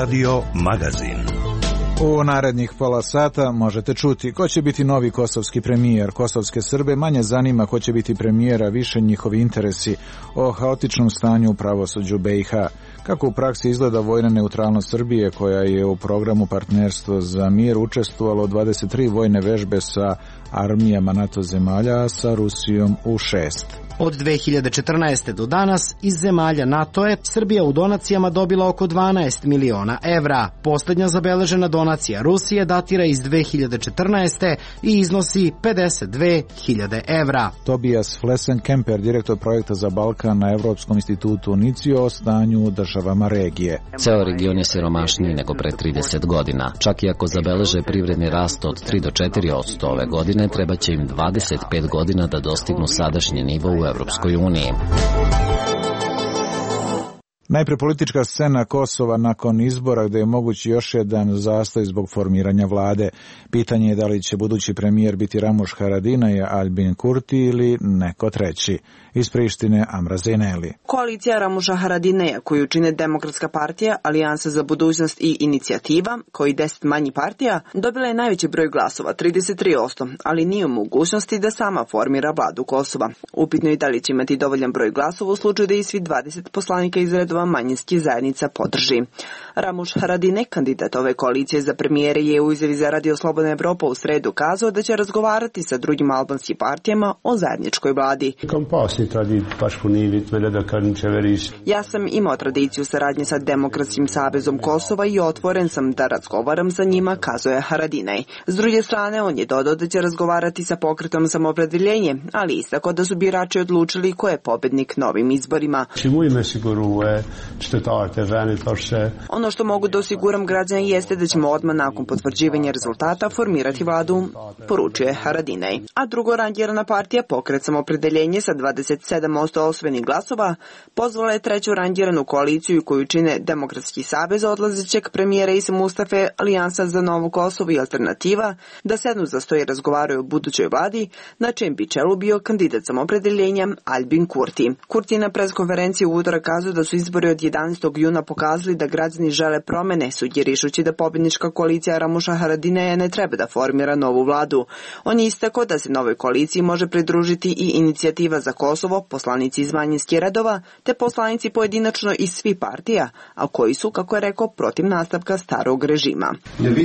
Radio Magazin. U narednih pola sata možete čuti ko će biti novi kosovski premijer. Kosovske Srbe manje zanima ko će biti premijer, a više njihovi interesi o haotičnom stanju u pravosuđu BiH. Kako u praksi izgleda vojna neutralnost Srbije, koja je u programu Partnerstvo za mir učestvovalo 23 vojne vežbe sa armijama NATO zemalja, a sa Rusijom u 6. Od 2014. do danas iz zemalja NATO je Srbija u donacijama dobila oko 12 miliona evra. Posljednja zabeležena donacija Rusije datira iz 2014. i iznosi 52.000 evra. Tobias Flessenkemper, direktor projekta za Balkan na Evropskom institutu UNICIO o stanju u državama regije. Ceo region je siromašniji nego pre 30 godina. Čak i ako zabeleže privredni rast od 3 do 4% ove godine, treba će im 25 godina da dostignu sadašnji nivo u Evropskoj uniji. Najpre politička scena Kosova nakon izbora, gde je mogući još jedan zastoj zbog formiranja vlade. Pitanje je da li će budući premijer biti Ramush Haradinaj, Albin Kurti ili neko treći. Iz Prištine Amra Zeneli. Koalicija Ramusha Haradinaja, koju čine Demokratska partija, Alijansa za budućnost i Inicijativa, koji 10 manji partija, dobila je najveći broj glasova, 33%, ali nije u mogućnosti da sama formira vladu Kosova. Upitno je da li će imati dovoljan broj glasova u slučaju da i svi 20 poslanika iz redova manjinskih zajednica podrži. Ramush Haradinaj, kandidat ove koalicije za premijere, je u izjavi za Radio Slobodna Evropa u sredu kazao da će razgovarati sa drugim albanskim partijama o zajedničkoj vladi. Ja sam imao tradiciju saradnje sa Demokratskim savezom Kosova i otvoren sam da razgovaram sa njima, kazao je Haradinaj. S druge strane, on je dodao da će razgovarati sa pokretom Samoopredeljenje, ali istakao da su birači odlučili ko je pobednik na ovim izborima. Ono što mogu da osiguram građane jeste da ćemo odmah nakon potvrđivanja rezultata formirati vladu, poručuje Haradinaj. A drugorangirana partija, Pokret Samoopredeljenje sa 27% osvojenih glasova, pozvala je treću rangiranu koaliciju koju čine Demokratski savez odlazećeg premijera Isa Mustafe, Alijansa za novo Kosovo i Alternativa, da sednu za sto i razgovaraju o budućoj vladi, na čijem bi čelu bio kandidat Samoopredeljenja Albin Kurti. Kurti na preskonferenciji u utorak kazao da su izbori od 11. juna pokazali da građani žele promene, sugerišući da pobjednička koalicija Ramusha Haradinaja ne treba da formira novu vladu. On je istakao da se novoj koaliciji može pridružiti i Inicijativa za Kosovo, poslanici iz manjinskih redova, te poslanici pojedinačno iz svih partija, a koji su, kako je rekao, protiv nastavka starog režima.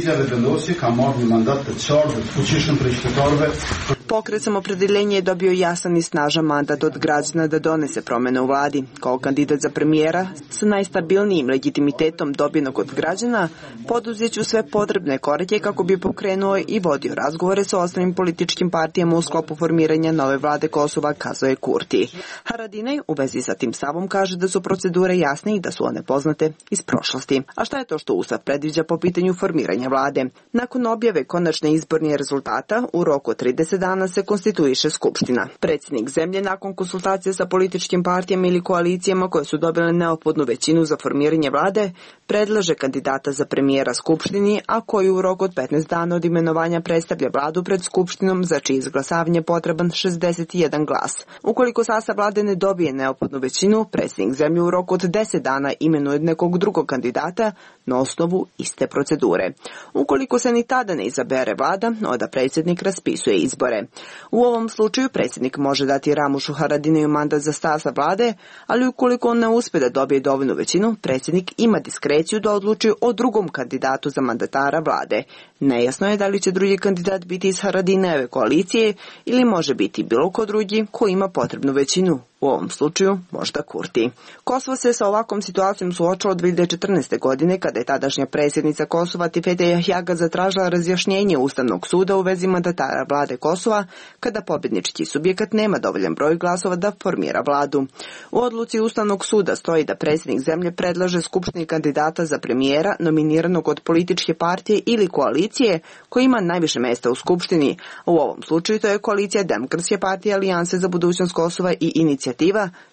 Pokret Samoopredeljenje je dobio jasan i snažan mandat od građana da donese promene u vladi. Kao kandidat za premijera sa najstabilnijim legitimitetom dobijenog od građana, poduzeću sve potrebne korake kako bi pokrenuo i vodio razgovore sa ostalim političkim partijama u sklopu formiranja nove vlade Kosova, kazao je Kurti. Haradinaj u vezi sa tim stavom kaže da su procedure jasne i da su one poznate iz prošlosti. A šta je to što Ustav predviđa po pitanju formiranja vlade? Nakon objave konačne izbornih rezultata, u roku od 30 dana se konstituiše Skupština. Predsjednik zemlje nakon konsultacije sa političkim partijama ili koalicijama koje su dobile neophodnu većinu za formiranje vlade, predlaže kandidata za premijera Skupštini, a koji u roku od 15 dana od imenovanja predstavlja vladu pred Skupštinom, za čije izglasavanje potreban 61 glas. Ukoliko sastav vlade ne dobije neophodnu većinu, predsjednik zemlje u roku od 10 dana imenuje nekog drugog kandidata na osnovu iste procedure. Ukoliko se ni tada ne izabere vlada, onda predsjednik raspisuje izbore. U ovom slučaju predsjednik može dati Ramushu Haradinaju mandat za sastav vlade, ali ukoliko on ne uspe da dobije dovoljnu većinu, predsjednik ima diskreciju da odluči o drugom kandidatu za mandatara vlade. Nejasno je da li će drugi kandidat biti iz Haradinajeve koalicije ili može biti bilo ko drugi ko ima potrebnu većinu. U ovom slučaju možda Kurti. Kosovo se sa ovakvom situacijom suočilo 2014. godine kada je tadašnja predsjednica Kosova Tifete Jahjaga zatražila razjašnjenje Ustavnog suda u vezi mandatara vlade Kosova kada pobjednički subjekat nema dovoljan broj glasova da formira vladu. U odluci Ustavnog suda stoji da predsjednik zemlje predlaže Skupštini kandidata za premijera nominiranog od političke partije ili koalicije koji ima najviše mjesta u Skupštini. U ovom slučaju to je koalicija Demokratske partije, Alijanse za budućnost Kosova i Inicijativa,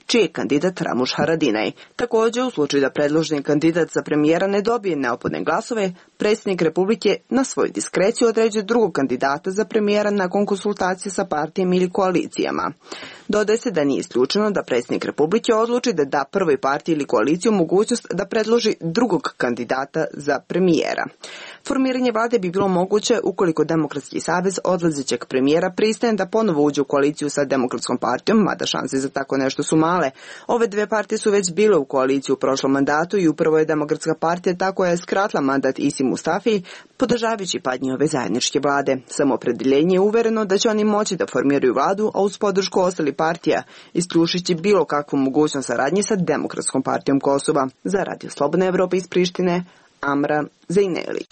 čiji je kandidat Ramuš Haradinaj. Također, u slučaju da predloženi kandidat za premijera ne dobije neophodne glasove, predsjednik Republike na svoju diskreciju određuje drugog kandidata za premijera nakon konsultacije sa partijem ili koalicijama. Dodaje se da nije isključeno da predsjednik Republike odluči da da prvoj partiji ili koaliciju mogućnost da predloži drugog kandidata za premijera. Formiranje vlade bi bilo moguće ukoliko Demokratski savez odlazećeg premijera pristane da ponovo uđe u koaliciju sa Demokratskom partijom, mada šanse za tako nešto su male. Ove dve partije su već bile u koaliciji u prošlom mandatu i upravo je Demokratska partija ta koja je skratila mandat Isi Mustafiji, podržavajući pad njihove zajedničke vlade. Samoopredeljenje je uvereno da će oni moći da formiraju vladu, a uz podršku ostalih partija, isključujući bilo kakvu mogućnost saradnje sa Demokratskom partijom Kosova. Za Radio Slobodna Evropa iz Prištine, Amra Zejneli.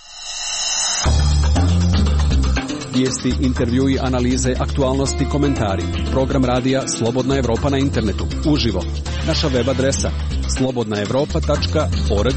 Vijesti, intervjui, analize, aktualnosti, komentari. Program radija Slobodna Evropa na internetu. Uživo. Naša web adresa slobodnaevropa.org.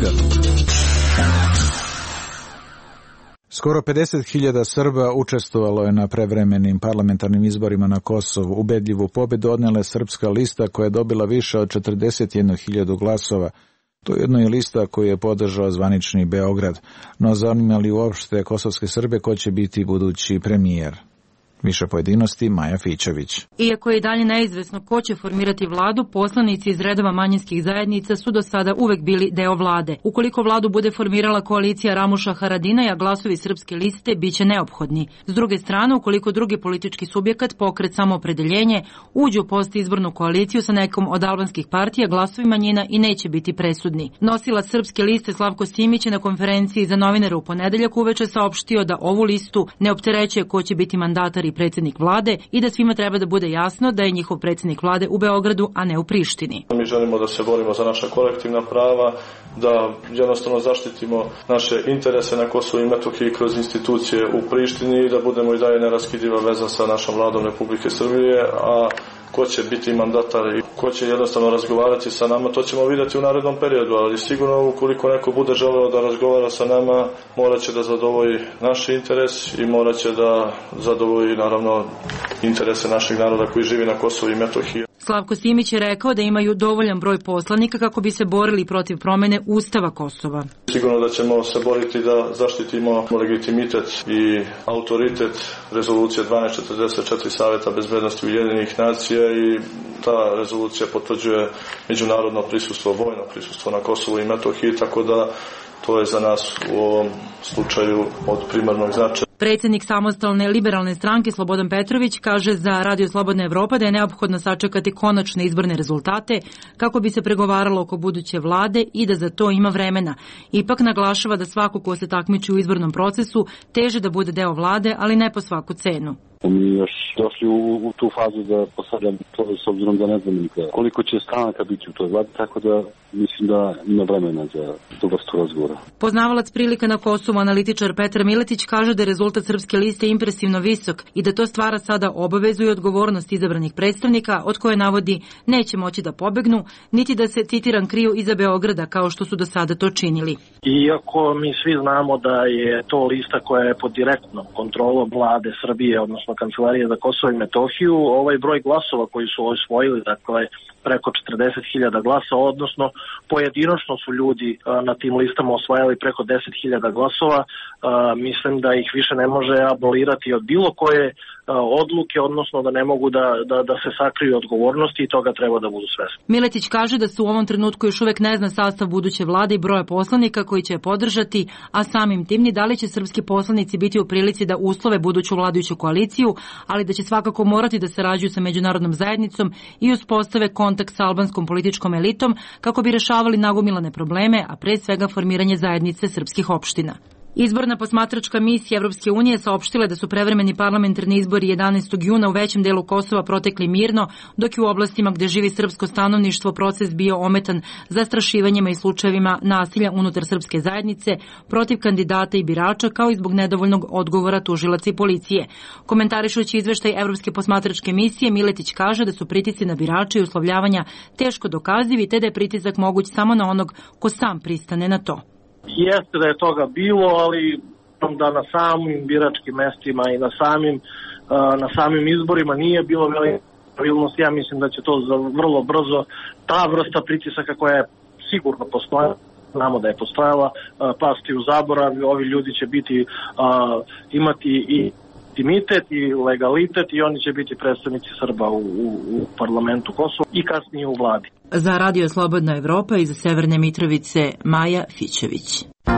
Skoro 50.000 Srba učestvovalo je na prevremenim parlamentarnim izborima na Kosovu. Ubedljivu pobedu odnela je Srpska lista koja je dobila više od 41.000 glasova. To je jedno i lista koju je podržao zvanični Beograd. No zanima li uopšte kosovske Srbe ko će biti budući premijer? Više pojedinosti, Maja Fićević. Iako je i dalje neizvesno ko će formirati vladu, poslanici iz redova manjinskih zajednica su do sada uvek bili deo vlade. Ukoliko vladu bude formirala koalicija Ramuša Haradinaja, glasovi Srpske liste biće neophodni. S druge strane, ukoliko drugi politički subjekat, pokret Samoopredeljenje, uđe u postizbornu koaliciju sa nekom od albanskih partija, glasovi manjina i neće biti presudni. Nosilac Srpske liste Slavko Simić je na konferenciji za novinare u ponedeljak uveče saopštio da ovu listu ne opterećuje ko će biti mandatar i predsjednik vlade i da svima treba da bude jasno da je njihov predsjednik vlade u Beogradu, a ne u Prištini. Mi želimo da se borimo za naša kolektivna prava, da jednostavno zaštitimo naše interese na Kosovu i Metohiji kroz institucije u Prištini i da budemo i dalje neraskidiva veza sa našom vladom Republike Srbije, a ko će biti mandatar i ko će jednostavno razgovarati sa nama, to ćemo vidjeti u narednom periodu, ali sigurno ukoliko neko bude želeo da razgovara sa nama, morat će da zadovolji naš interes i morat će da zadovolji naravno interese našeg naroda koji živi na Kosovu i Metohiji. Slavko Simić je rekao da imaju dovoljan broj poslanika kako bi se borili protiv promene Ustava Kosova. Sigurno da ćemo se boriti da zaštitimo legitimitet i autoritet rezolucije 1244 Saveta bezbednosti Ujedinjenih nacija i ta rezolucija potvrđuje međunarodno prisustvo, vojno prisustvo na Kosovu i Metohiji, tako da to je za nas u ovom slučaju od primarnog značaja. Predsjednik samostalne liberalne stranke Slobodan Petrović kaže za Radio Slobodna Evropa da je neophodno sačekati konačne izborne rezultate kako bi se pregovaralo oko buduće vlade i da za to ima vremena. Ipak naglašava da svako ko se takmiči u izbornom procesu teže da bude deo vlade, ali ne po svaku cenu. Mi još došli u tu fazu da postavljam to s obzirom da ne znam koliko će stranaka biti u toj vladi, tako da mislim da ima vremena za tu vrstu razgovora. Poznavalac prilika na Kosovu, analitičar Petar Miletić, kaže da je rezultat Srpske liste impresivno visok i da to stvara sada obavezu i odgovornost izabranih predstavnika, od koje navodi neće moći da pobegnu, niti da se, citiram, kriju iza Beograda kao što su do sada to činili. Iako mi svi znamo da je to lista koja je pod direktnom kontrolom vlade Srbije, odnosno Kancelarije za Kosovo i Metohiju, ovaj broj glasova koji su osvojili, dakle preko 40.000 glasa, odnosno pojedinačno su ljudi na tim listama osvajali preko 10.000 glasova, mislim da ih više ne može abolirati od bilo koje odluke, odnosno da ne mogu da se sakriju odgovornosti i toga treba da budu svesni. Miletić kaže da se u ovom trenutku još uvek ne zna sastav buduće vlade i broja poslanika koji će je podržati, a samim tim ni da li će srpski poslanici biti u prilici da uslove buduću vladajuću koaliciju, ali da će svakako morati da sarađuju sa međunarodnom zajednicom i uspostave kontakt sa albanskom političkom elitom kako bi rešavali nagomilane probleme, a pre svega formiranje zajednice srpskih opština. Izborna posmatračka misija Evropske unije saopštila da su prevremeni parlamentarni izbori 11. juna u većem delu Kosova protekli mirno, dok je u oblastima gde živi srpsko stanovništvo proces bio ometan zastrašivanjima i slučajevima nasilja unutar srpske zajednice protiv kandidata i birača, kao i zbog nedovoljnog odgovora tužilaca i policije. Komentarišući izveštaj Evropske posmatračke misije, Miletić kaže da su pritisci na birače i uslovljavanja teško dokazivi, te da je pritisak moguć samo na onog ko sam pristane na to. Jeste da je toga bilo, ali da na samim biračkim mestima i na samim izborima nije bilo veliko pravilnosti. Ja mislim da će to vrlo brzo, ta vrsta pritisaka koja je sigurno postoja, znamo da je postojala, pasti u zaborav. Ovi ljudi će imati i legitimitet i legalitet i oni će biti predstavnici Srba u parlamentu Kosova i kasnije u vladi. Za Radio Slobodna Evropa iz Severne Mitrovice, Maja Fićević.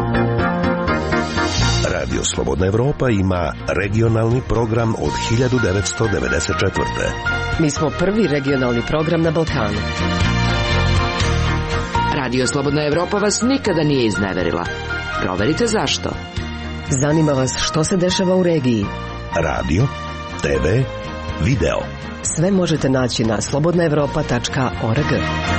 Radio Slobodna Evropa ima regionalni program od 1994. Mi smo prvi regionalni program na Balkanu. Radio Slobodna Evropa vas nikada nije izneverila. Proverite zašto. Zanima vas što se dešava u regiji. Radio, TV, video. Sve možete naći na slobodnaevropa.org.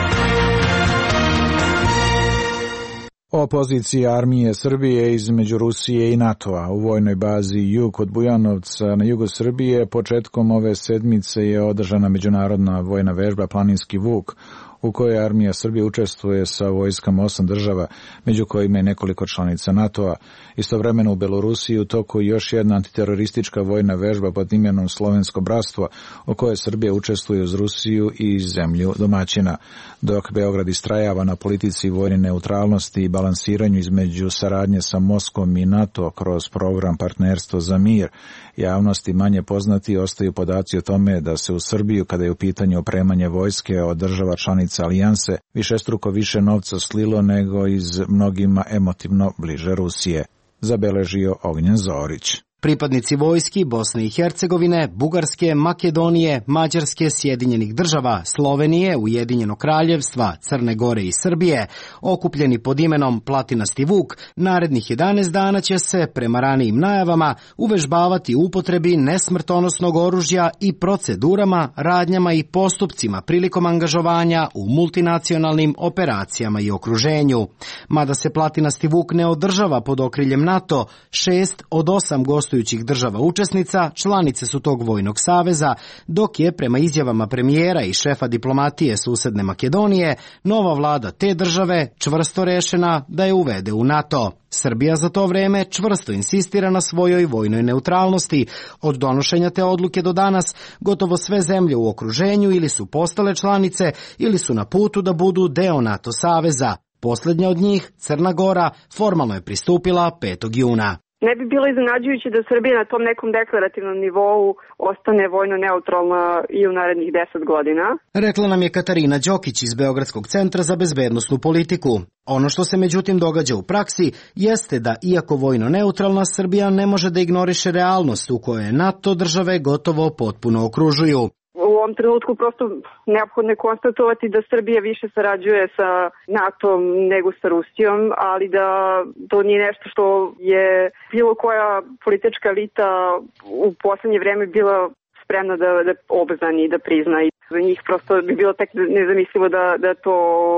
O poziciji armije Srbije između Rusije i NATO-a u vojnoj bazi Jug kod Bujanovca na jugu Srbije početkom ove sedmice je održana međunarodna vojna vežba Planinski Vuk, u kojoj armija Srbije učestvuje sa vojskama 8 država, među kojima je nekoliko članica NATO-a. Istovremeno u Belorusiji u toku još jedna antiteroristička vojna vežba pod imenom Slovensko bratstvo, u kojoj Srbija učestvuje uz Rusiju i zemlju domaćina. Dok Beograd istrajava na politici vojne neutralnosti i balansiranju između saradnje sa Moskvom i NATO kroz program Partnerstvo za mir, javnosti manje poznati ostaju podaci o tome da se u Srbiju, kada je u pitanju opremanje vojske od država članica alijanse, višestruko više novca slilo nego iz mnogima emotivno bliže Rusije, zabeležio Ognjen Zorić. Pripadnici vojski Bosne i Hercegovine, Bugarske, Makedonije, Mađarske, Sjedinjenih država, Slovenije, Ujedinjenog kraljevstva, Crne Gore i Srbije, okupljeni pod imenom Platinasti Vuk, narednih 11 dana će se, prema ranijim najavama, uvežbavati u upotrebi nesmrtonosnog oružja i procedurama, radnjama i postupcima prilikom angažovanja u multinacionalnim operacijama i okruženju. Mada se Platinasti Vuk ne održava pod okriljem NATO, 6 od 8 gostujućih država učesnica članice su tog vojnog saveza, dok je prema izjavama premijera i šefa diplomatije susedne Makedonije nova vlada te države čvrsto rešena da je uvede u NATO. Srbija za to vreme čvrsto insistira na svojoj vojnoj neutralnosti. Od donošenja te odluke do danas gotovo sve zemlje u okruženju ili su postale članice ili su na putu da budu deo NATO saveza. Poslednja od njih, Crna Gora, formalno je pristupila 5. juna. Ne bi bilo iznenađujuće da Srbija na tom nekom deklarativnom nivou ostane vojno neutralna i u narednih 10 godina. Rekla nam je Katarina Đokić iz Beogradskog centra za bezbednosnu politiku. Ono što se međutim događa u praksi jeste da, iako vojno neutralna, Srbija ne može da ignoriše realnost u kojoj NATO države gotovo potpuno okružuju. U ovom trenutku prosto neophodno je konstatovati da Srbija više sarađuje sa NATO-om nego sa Rusijom, ali da to nije nešto što je bilo koja politička elita u poslednje vreme bila spremna da obznani i da prizna. I za njih prosto bi bilo tek nezamislivo da to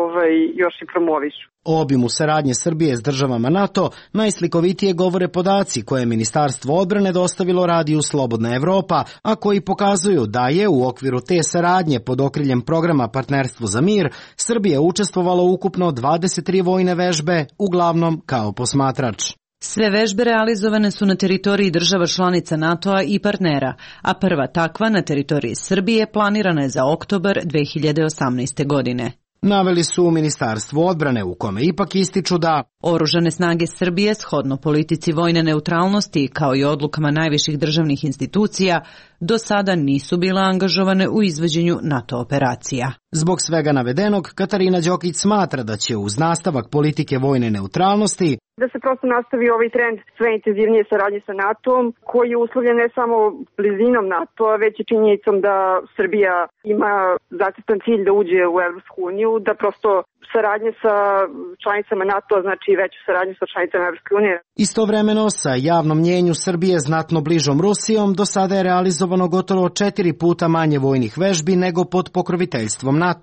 još i promovišu. O obimu saradnje Srbije s državama NATO najslikovitije govore podaci koje je Ministarstvo odbrane dostavilo radiju Slobodna Evropa, a koji pokazuju da je u okviru te saradnje pod okriljem programa Partnerstvo za mir Srbija učestvovala ukupno 23 vojne vežbe, uglavnom kao posmatrač. Sve vežbe realizovane su na teritoriji država članica NATO-a i partnera, a prva takva na teritoriji Srbije planirana je za oktobar 2018. godine. Naveli su u Ministarstvu odbrane, u kome ipak ističu da Oružane snage Srbije, shodno politici vojne neutralnosti kao i odlukama najviših državnih institucija, do sada nisu bile angažovane u izvođenju NATO operacija. Zbog svega navedenog, Katarina Đokić smatra da će uz nastavak politike vojne neutralnosti da se prosto nastavi ovaj trend sve intenzivnije saradnje sa NATO-om, koji je uslovljen ne samo blizinom NATO-a, već i činjenicom da Srbija ima zacrtan cilj da uđe u Evropsku uniju, da prosto saradnje sa članicama NATO-a znači veću saradnju sa članicama Evropske unije. Istovremeno sa javnom mnjenju Srbije znatno bližom Rusijom do sada je realizovano gotovo 4 puta manje vojnih vežbi nego pod pokroviteljstvom NATO.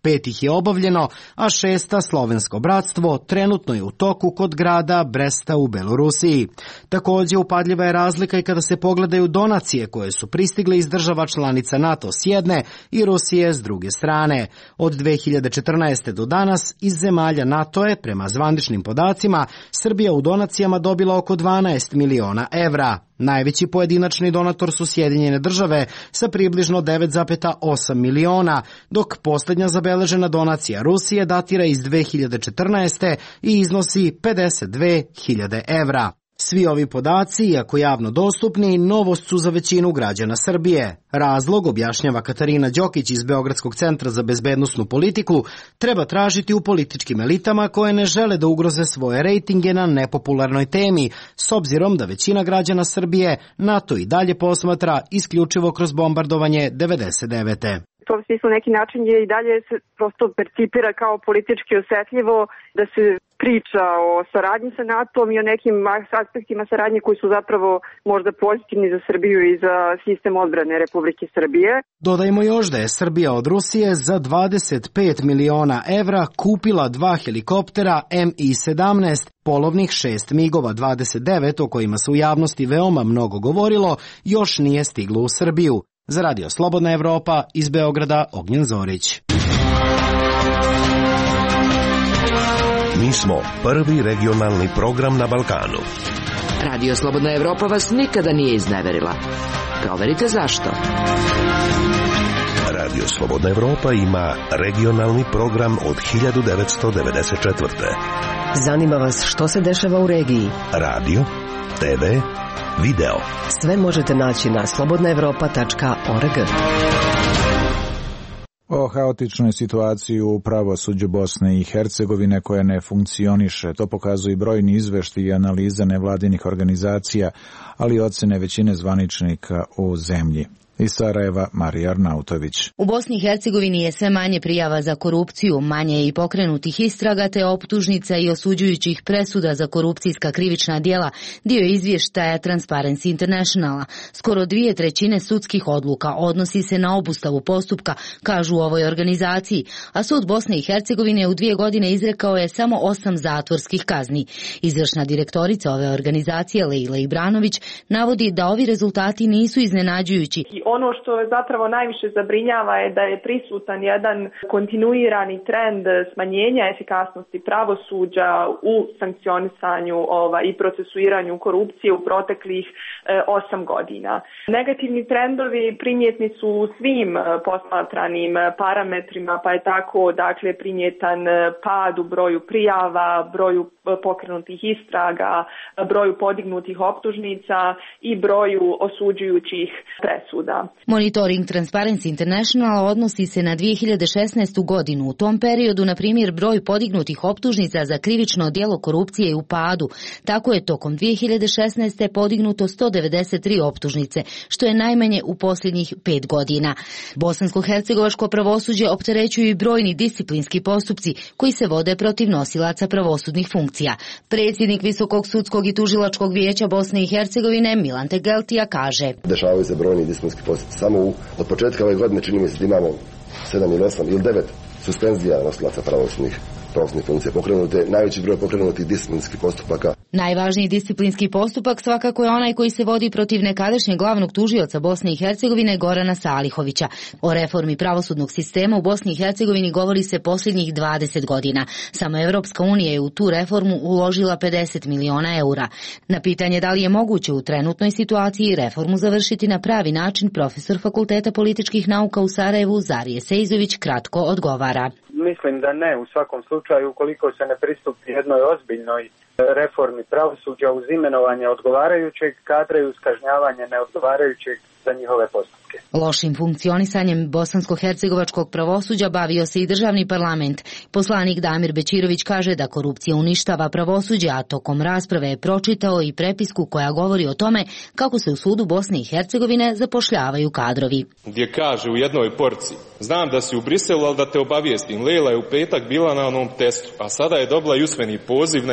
5 ih je obavljeno, a 6. Slovensko bratstvo trenutno je u toku kod grada Bresta u Belorusiji. Također upadljiva je razlika i kada se pogledaju donacije koje su pristigle iz država članica NATO s jedne i Rusije s druge strane. Od 2014. do danas iz zemalja NATO je, prema zvaničnim podacima, Srbija u donacijama dobila oko 12 miliona evra. Najveći pojedinačni donator su Sjedinjene države sa približno 9,8 miliona, dok posljednja zabeležena donacija Rusije datira iz 2014. i iznosi 52.000 evra. Svi ovi podaci, iako javno dostupni, novost su za većinu građana Srbije. Razlog, objašnjava Katarina Đokić iz Beogradskog centra za bezbednosnu politiku, treba tražiti u političkim elitama koje ne žele da ugroze svoje rejtinge na nepopularnoj temi, s obzirom da većina građana Srbije NATO i dalje posmatra isključivo kroz bombardovanje 99. U tom smislu neki način je i dalje se prosto percipira kao politički osetljivo da se priča o saradnji sa NATO-om i o nekim aspektima saradnje koji su zapravo možda pozitivni za Srbiju i za sistem odbrane Republike Srbije. Dodajmo još da je Srbija od Rusije za 25 miliona evra kupila 2 helikoptera Mi-17, polovnih 6 MiG-ova 29 o kojima se u javnosti veoma mnogo govorilo, još nije stiglo u Srbiju. Za Radio Slobodna Evropa, iz Beograda, Ognjen Zorić. Mi smo prvi regionalni program na Balkanu. Radio Slobodna Evropa vas nikada nije izneverila. Proverite zašto. Radio Slobodna Evropa ima regionalni program od 1994. Zanima vas što se dešava u regiji? Radio, TV, video. Sve možete naći na slobodnaevropa.org. O haotičnoj situaciji u pravosuđu Bosne i Hercegovine koja ne funkcioniše, to pokazuju brojni izveštaji i analize nevladinih organizacija, ali i ocene većine zvaničnika u zemlji. Iz Sarajeva, Marija Arnautović. U Bosni i Hercegovini je sve manje prijava za korupciju, manje je i pokrenutih istraga te optužnica i osuđujućih presuda za korupcijska krivična djela, dio izvještaja Transparency Internationala. Skoro 2/3 sudskih odluka odnosi se na obustavu postupka, kažu u ovoj organizaciji, a sud Bosne i Hercegovine u 2 godine izrekao je samo 8 zatvorskih kazni. Izvršna direktorica ove organizacije, Lejla Ibranović, navodi da ovi rezultati nisu iznenađujući. Ono što zapravo najviše zabrinjava je da je prisutan jedan kontinuirani trend smanjenja efikasnosti pravosuđa u sankcionisanju i procesuiranju korupcije u proteklih 8 godina. Negativni trendovi primjetni su u svim posmatranim parametrima, pa je tako primjetan pad u broju prijava, broju pokrenutih istraga, broju podignutih optužnica i broju osuđujućih presuda. Monitoring Transparency International odnosi se na 2016. godinu. U tom periodu, na primjer, broj podignutih optužnica za krivično djelo korupcije je u padu. Tako je tokom 2016. podignuto 193 optužnice, što je najmanje u posljednjih 5 godina. Bosansko-hercegovačko pravosuđe opterećuju i brojni disciplinski postupci koji se vode protiv nosilaca pravosudnih funkcija. Predsjednik Visokog sudskog i tužilačkog vijeća Bosne i Hercegovine Milan Tegeltija kaže: Dešavaju se brojni disciplinski postupci. Samo od početka ove godine čini mi se da imamo 7 ili 8 ili 9 suspenzija nosilaca pravosudnih funkcija pokrenute, najveći broj pokrenutih disciplinskih postupaka. Najvažniji disciplinski postupak svakako je onaj koji se vodi protiv nekadašnjeg glavnog tužioca Bosne i Hercegovine Gorana Salihovića. O reformi pravosudnog sistema u Bosni i Hercegovini govori se posljednjih 20 godina. Samo Evropska unija je u tu reformu uložila 50 miliona eura. Na pitanje da li je moguće u trenutnoj situaciji reformu završiti na pravi način, profesor Fakulteta političkih nauka u Sarajevu Zarije Sejzović kratko odgovara. Mislim da ne, u svakom slučaju ukoliko se ne pristupi jednoj ozbiljnoj reformi pravosuđa uz imenovanje odgovarajućeg kadra i uz kažnjavanje neodgovarajućeg za njihove postupke. Lošim funkcionisanjem bosansko-hercegovačkog pravosuđa bavio se i državni parlament. Poslanik Damir Bećirović kaže da korupcija uništava pravosuđe, a tokom rasprave je pročitao i prepisku koja govori o tome kako se u sudu Bosne i Hercegovine zapošljavaju kadrovi. Gdje kaže u jednoj porci: znam da si u Briselu, ali da te obavijestim, Lejla je u petak bila na onom testu, a sada je dobila i usmeni poziv na intervju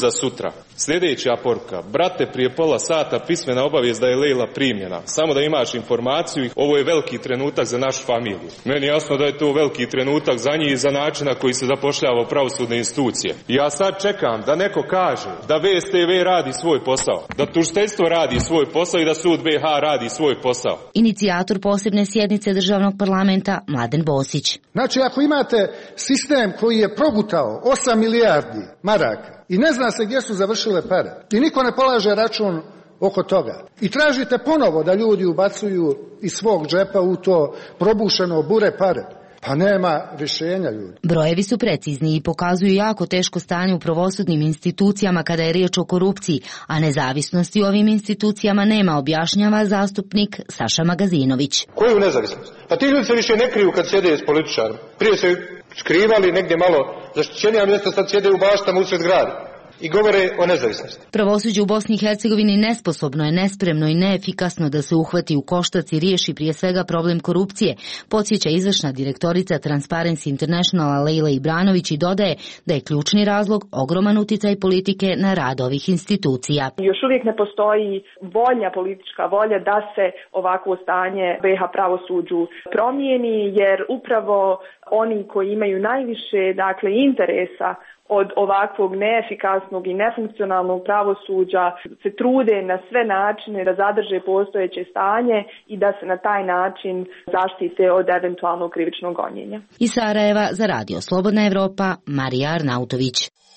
za sutra. Sljedeća poruka. Brate, prije pola sata pismena obavijest da je Lejla primljena. Samo da imaš informaciju, ovo je veliki trenutak za našu familiju. Meni je jasno da je to veliki trenutak za njih i za način na koji se zapošljava u pravosudne institucije. I ja sad čekam da neko kaže da VSTV radi svoj posao, da tužiteljstvo radi svoj posao i da sud BiH radi svoj posao. Inicijator posebne sjednice državnog parlamenta Mladen Bosić. Znači, ako imate sistem koji je progutao 8 milijardi maraka i ne zna se gdje su završile pare i niko ne polaže račun oko toga i tražite ponovo da ljudi ubacuju iz svog džepa u to probušeno bure pare, pa nema rješenja, ljudi. Brojevi su precizni i pokazuju jako teško stanje u pravosudnim institucijama kada je riječ o korupciji, a nezavisnosti u ovim institucijama nema, objašnjava zastupnik Saša Magazinović. Koju nezavisnost? Pa ti ljudi se više ne kriju kad sjede s političarom. Prije se skrivali negdje malo zaštićenija mjesta, sad sjede u baštama usred grada i govore o nezavisnosti. Pravosuđe u Bosni i Hercegovini nesposobno je, nespremno i neefikasno da se uhvati u koštac i riješi prije svega problem korupcije, podsjeća izvršna direktorica Transparency Internationala Lejla Ibranović i dodaje da je ključni razlog ogroman uticaj politike na rad ovih institucija. Još uvijek ne postoji politička volja da se ovakvo stanje BiH pravosuđu promijeni, jer upravo oni koji imaju najviše interesa od ovakvog neefikasnog i nefunkcionalnog pravosuđa se trude na sve načine da zadrže postojeće stanje i da se na taj način zaštite od eventualnog krivičnog gonjenja. Iz Sarajeva za Radio Slobodna Evropa, Marija Arnautović.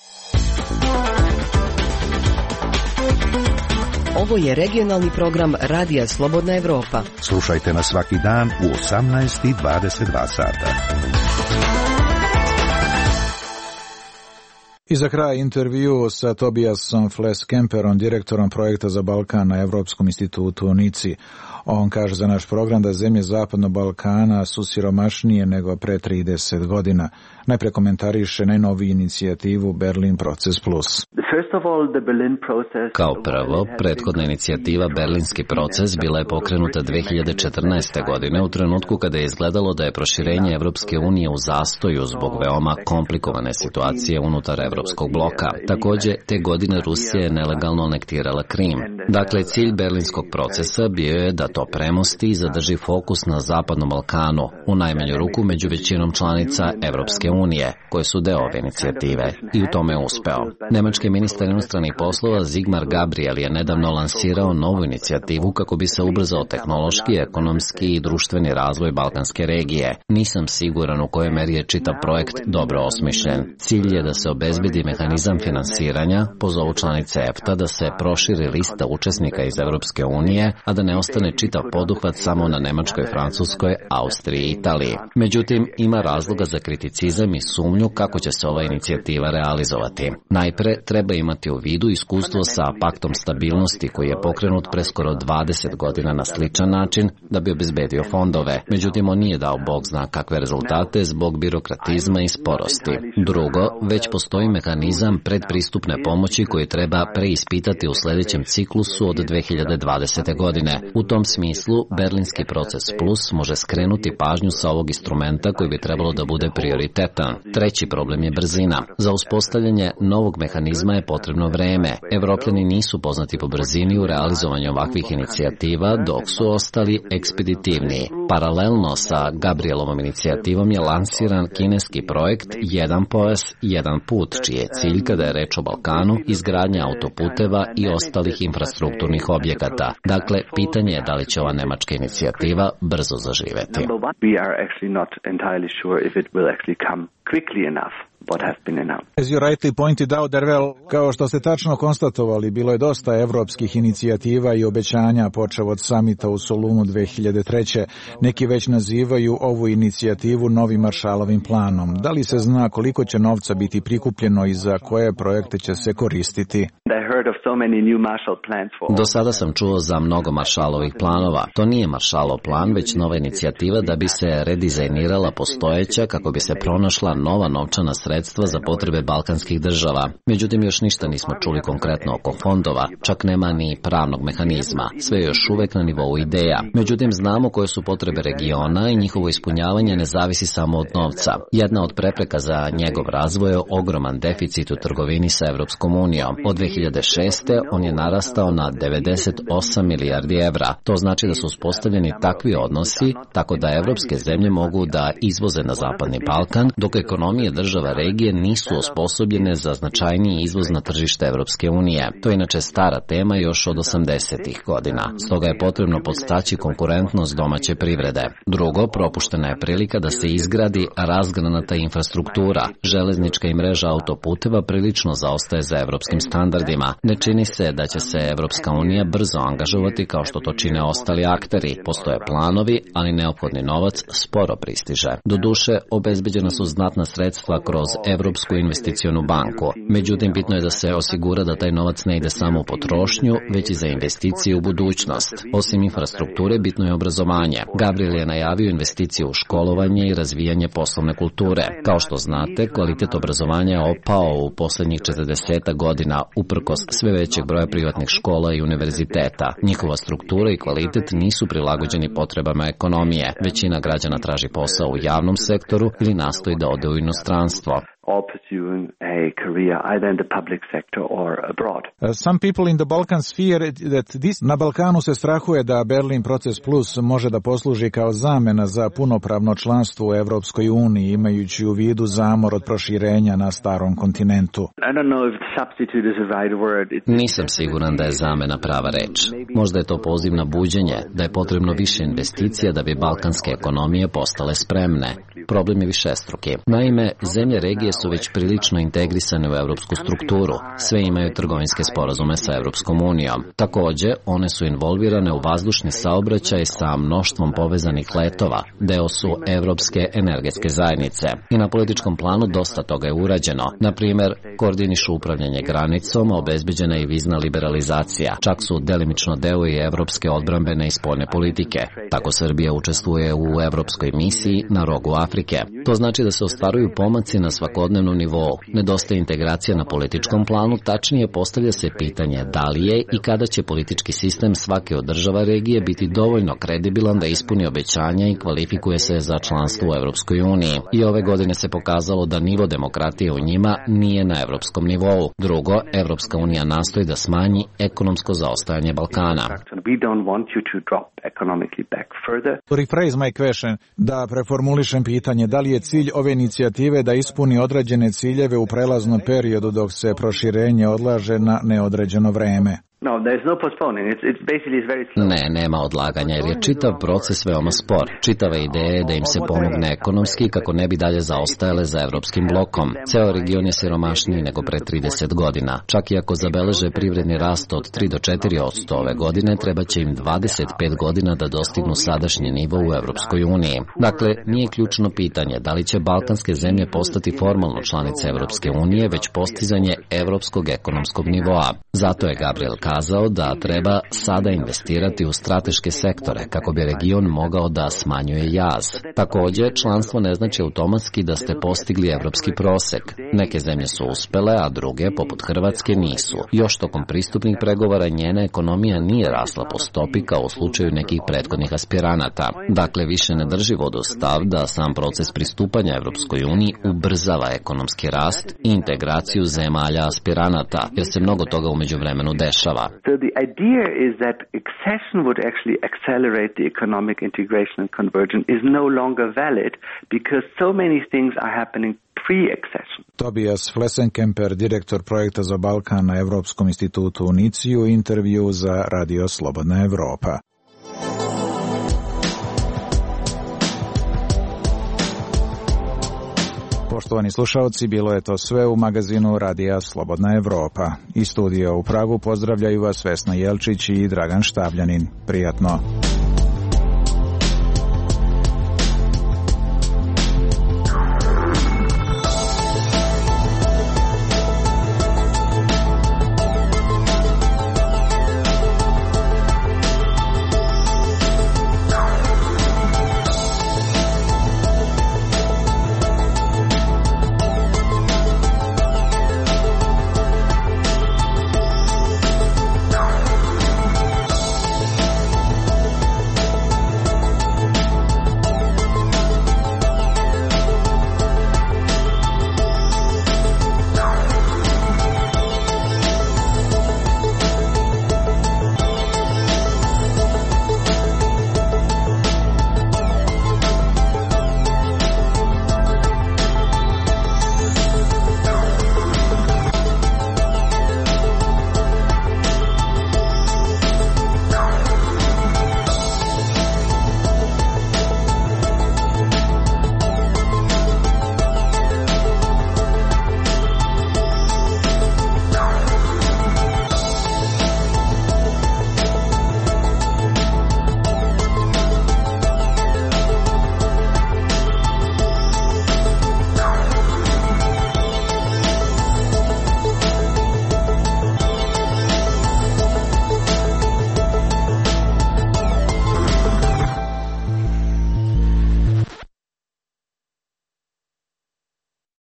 Ovo je regionalni program Radija Slobodna Evropa. Slušajte nas svaki dan u 18:22 sata. I za kraj intervju sa Tobiasom Fleskemperom, direktorom projekta za Balkan na Evropskom institutu u Nici. On kaže za naš program da zemlje Zapadnog Balkana su siromašnije nego pre 30 godina. Najpre komentariše najnoviju inicijativu Berlin Proces Plus. Kao prvo, prethodna inicijativa Berlinski proces bila je pokrenuta 2014. godine u trenutku kada je izgledalo da je proširenje Evropske unije u zastoju zbog veoma komplikovane situacije unutar Evropskog bloka. Također, te godine Rusija je nelegalno anektirala Krim. Dakle, cilj Berlinskog procesa bio je da to premosti i zadrži fokus na Zapadnom Balkanu, u najmanju ruku među većinom članica Evropske unije, koje su deo ove inicijative, i u tome je uspeo. Nemački ministar inostranih poslova Sigmar Gabriel je nedavno lansirao novu inicijativu kako bi se ubrzao tehnološki, ekonomski i društveni razvoj balkanske regije. Nisam siguran u kojoj meri je čitav projekt dobro osmišljen. Cilj je da se obezbedi mehanizam finansiranja, pozovu članice EFTA da se proširi lista učesnika iz Evropske unije, a da ne ostane čitav poduhvat samo na Nemačkoj, Francuskoj, Austriji i Italiji. Međutim, ima razloga za kriticizam i sumnju kako će se ova inicijativa realizovati. Najpre, treba imati u vidu iskustvo sa paktom stabilnosti koji je pokrenut pre skoro 20 godina na sličan način da bi obezbedio fondove. Međutim, on nije dao bog zna kakve rezultate zbog birokratizma i sporosti. Drugo, već postoji mehanizam predpristupne pomoći koji treba preispitati u sljedećem ciklusu od 2020. godine. U tom smislu, Berlinski proces Plus može skrenuti pažnju sa ovog instrumenta koji bi trebalo da bude prioritetan. Treći problem je brzina. Za uspostavljanje novog mehanizma je potrebno vreme. Evropljani nisu poznati po brzini u realizovanju ovakvih inicijativa, dok su ostali ekspeditivniji. Paralelno sa Gabrielovom inicijativom je lansiran kineski projekt Jedan pojas, jedan put, čiji je cilj kada je reč o Balkanu izgradnja autoputeva i ostalih infrastrukturnih objekata. Dakle, pitanje je da li će ova nemačka inicijativa brzo zaživeti. As you rightly pointed out, Dervel, kao što ste tačno konstatovali, bilo je dosta evropskih inicijativa i obećanja počev od samita u Solunu 2003. Neki već nazivaju ovu inicijativu novim Marshallovim planom. Da li se zna koliko će novca biti prikupljeno i za koje projekte će se koristiti? Do sada sam čuo za mnogo Marshallovih planova. To nije Marshallov plan, već nova inicijativa da bi se redizajnirala postojeća kako bi se pronašla nova novčana sredstva za potrebe balkanskih država. Međutim, još ništa nismo čuli konkretno oko fondova, čak nema ni pravnog mehanizma. Sve je još uvek na nivou ideja. Međutim, znamo koje su potrebe regiona i njihovo ispunjavanje ne zavisi samo od novca. Jedna od prepreka za njegov razvoj je ogroman deficit u trgovini sa Evropskom unijom. Od 2006. on je narastao na 98 milijardi evra. To znači da su uspostavljeni takvi odnosi, tako da evropske zemlje mogu da izvoze na Zapadni Balkan, dok ekonomije država regije nisu osposobljene za značajniji izvoz na tržište Evropske unije. To je inače stara tema još od 80-ih godina. Stoga je potrebno podstaći konkurentnost domaće privrede. Drugo, propuštena je prilika da se izgradi razgranata infrastruktura. Železnička i mreža autoputeva prilično zaostaje za evropskim standardima. Ne čini se da će se Evropska unija brzo angažovati kao što to čine ostali akteri. Postoje planovi, ali neophodni novac sporo pristiže. Doduše, obezbeđena su znatna sredstva kroz Evropsku investicionu banku. Međutim, bitno je da se osigura da taj novac ne ide samo u potrošnju, već i za investicije u budućnost. Osim infrastrukture, bitno je obrazovanje. Gabriel je najavio investicije u školovanje i razvijanje poslovne kulture. Kao što znate, kvalitet obrazovanja je opao u poslednjih 40 godina uprkos sve većeg broja privatnih škola i univerziteta. Njihova struktura i kvalitet nisu prilagođeni potrebama ekonomije. Većina građana traži posao u javnom sektoru ili nastoji da ode u inostranstvo. Or pursuing a career either in the public sector or abroad. Some people in the Balkans fear that this... Na Balkanu se strahuje da Berlin Proces Plus može da posluži kao zamena za punopravno članstvo u Evropskoj uniji, imajući u vidu zamor od proširenja na starom kontinentu. I don't know if substitute is a right word. Nisam siguran da je zamena prava reč. Možda je to poziv na buđenje, da je potrebno više investicija da bi balkanske ekonomije postale spremne. Problem je višestruki. Naime, zemlje regije su već prilično integrisane u evropsku strukturu. Sve imaju trgovinske sporazume sa Evropskom unijom. Takođe, one su involvirane u vazdušni saobraćaj sa mnoštvom povezanih letova. Deo su Evropske energetske zajednice. I na političkom planu dosta toga je urađeno. Na primer, koordinišu upravljanje granicom, obezbeđena je i vizna liberalizacija. Čak su delimično deo i evropske odbrambene i spoljne politike. Tako Srbija učestvuje u evropskoj misiji na rogu Afrike. To znači da se ostvaruju pomaci na svakodnevnom nivou. Nedostaje integracija na političkom planu, tačnije postavlja se pitanje da li je i kada će politički sistem svake od država regije biti dovoljno kredibilan da ispuni obećanja i kvalifikuje se za članstvo u Evropskoj uniji. I ove godine se pokazalo da nivo demokratije u njima nije na evropskom nivou. Drugo, Evropska unija nastoji da smanji ekonomsko zaostajanje Balkana. Rephrase my question, da preformulišem pitanje, da li je cilj ove inicijative da ispuni određene ciljeve u prelaznom periodu dok se proširenje odlaže na neodređeno vreme? Ne, nema odlaganja jer je čitav proces veoma spor. Čitava ideja je da im se pomogne ekonomski kako ne bi dalje zaostajale za evropskim blokom. Ceo region je siromašniji nego pre 30 godina. Čak i ako zabeleže privredni rast od 3 do 4% ove godine, treba će im 25 godina da dostignu sadašnji nivo u Evropskoj uniji. Dakle, nije ključno pitanje da li će balkanske zemlje postati formalno članice Evropske unije, već postizanje evropskog ekonomskog nivoa. Zato je Gabriel kazao da treba sada investirati u strateške sektore kako bi region mogao da smanjuje jaz. Takođe, članstvo ne znači automatski da ste postigli evropski prosek. Neke zemlje su uspele, a druge, poput Hrvatske, nisu. Još tokom pristupnih pregovora njena ekonomija nije rasla po stopi kao u slučaju nekih prethodnih aspiranata. Dakle, više ne drži vodu stav da sam proces pristupanja Evropskoj uniji ubrzava ekonomski rast i integraciju zemalja aspiranata, jer se mnogo toga umeđu vremenu dešava. So the idea is that accession would actually accelerate the economic integration and convergence is no longer valid because so many things are happening pre-accession. Tobias Flessenkemper, direktor projekta za Balkan na Evropskom institutu u Niciju, intervju za Radio Slobodna Evropa. Poštovani slušaoci, bilo je to sve u magazinu Radija Slobodna Evropa. Iz studija u Pragu pozdravljaju vas Vesna Jelčić i Dragan Štavljanin. Prijatno.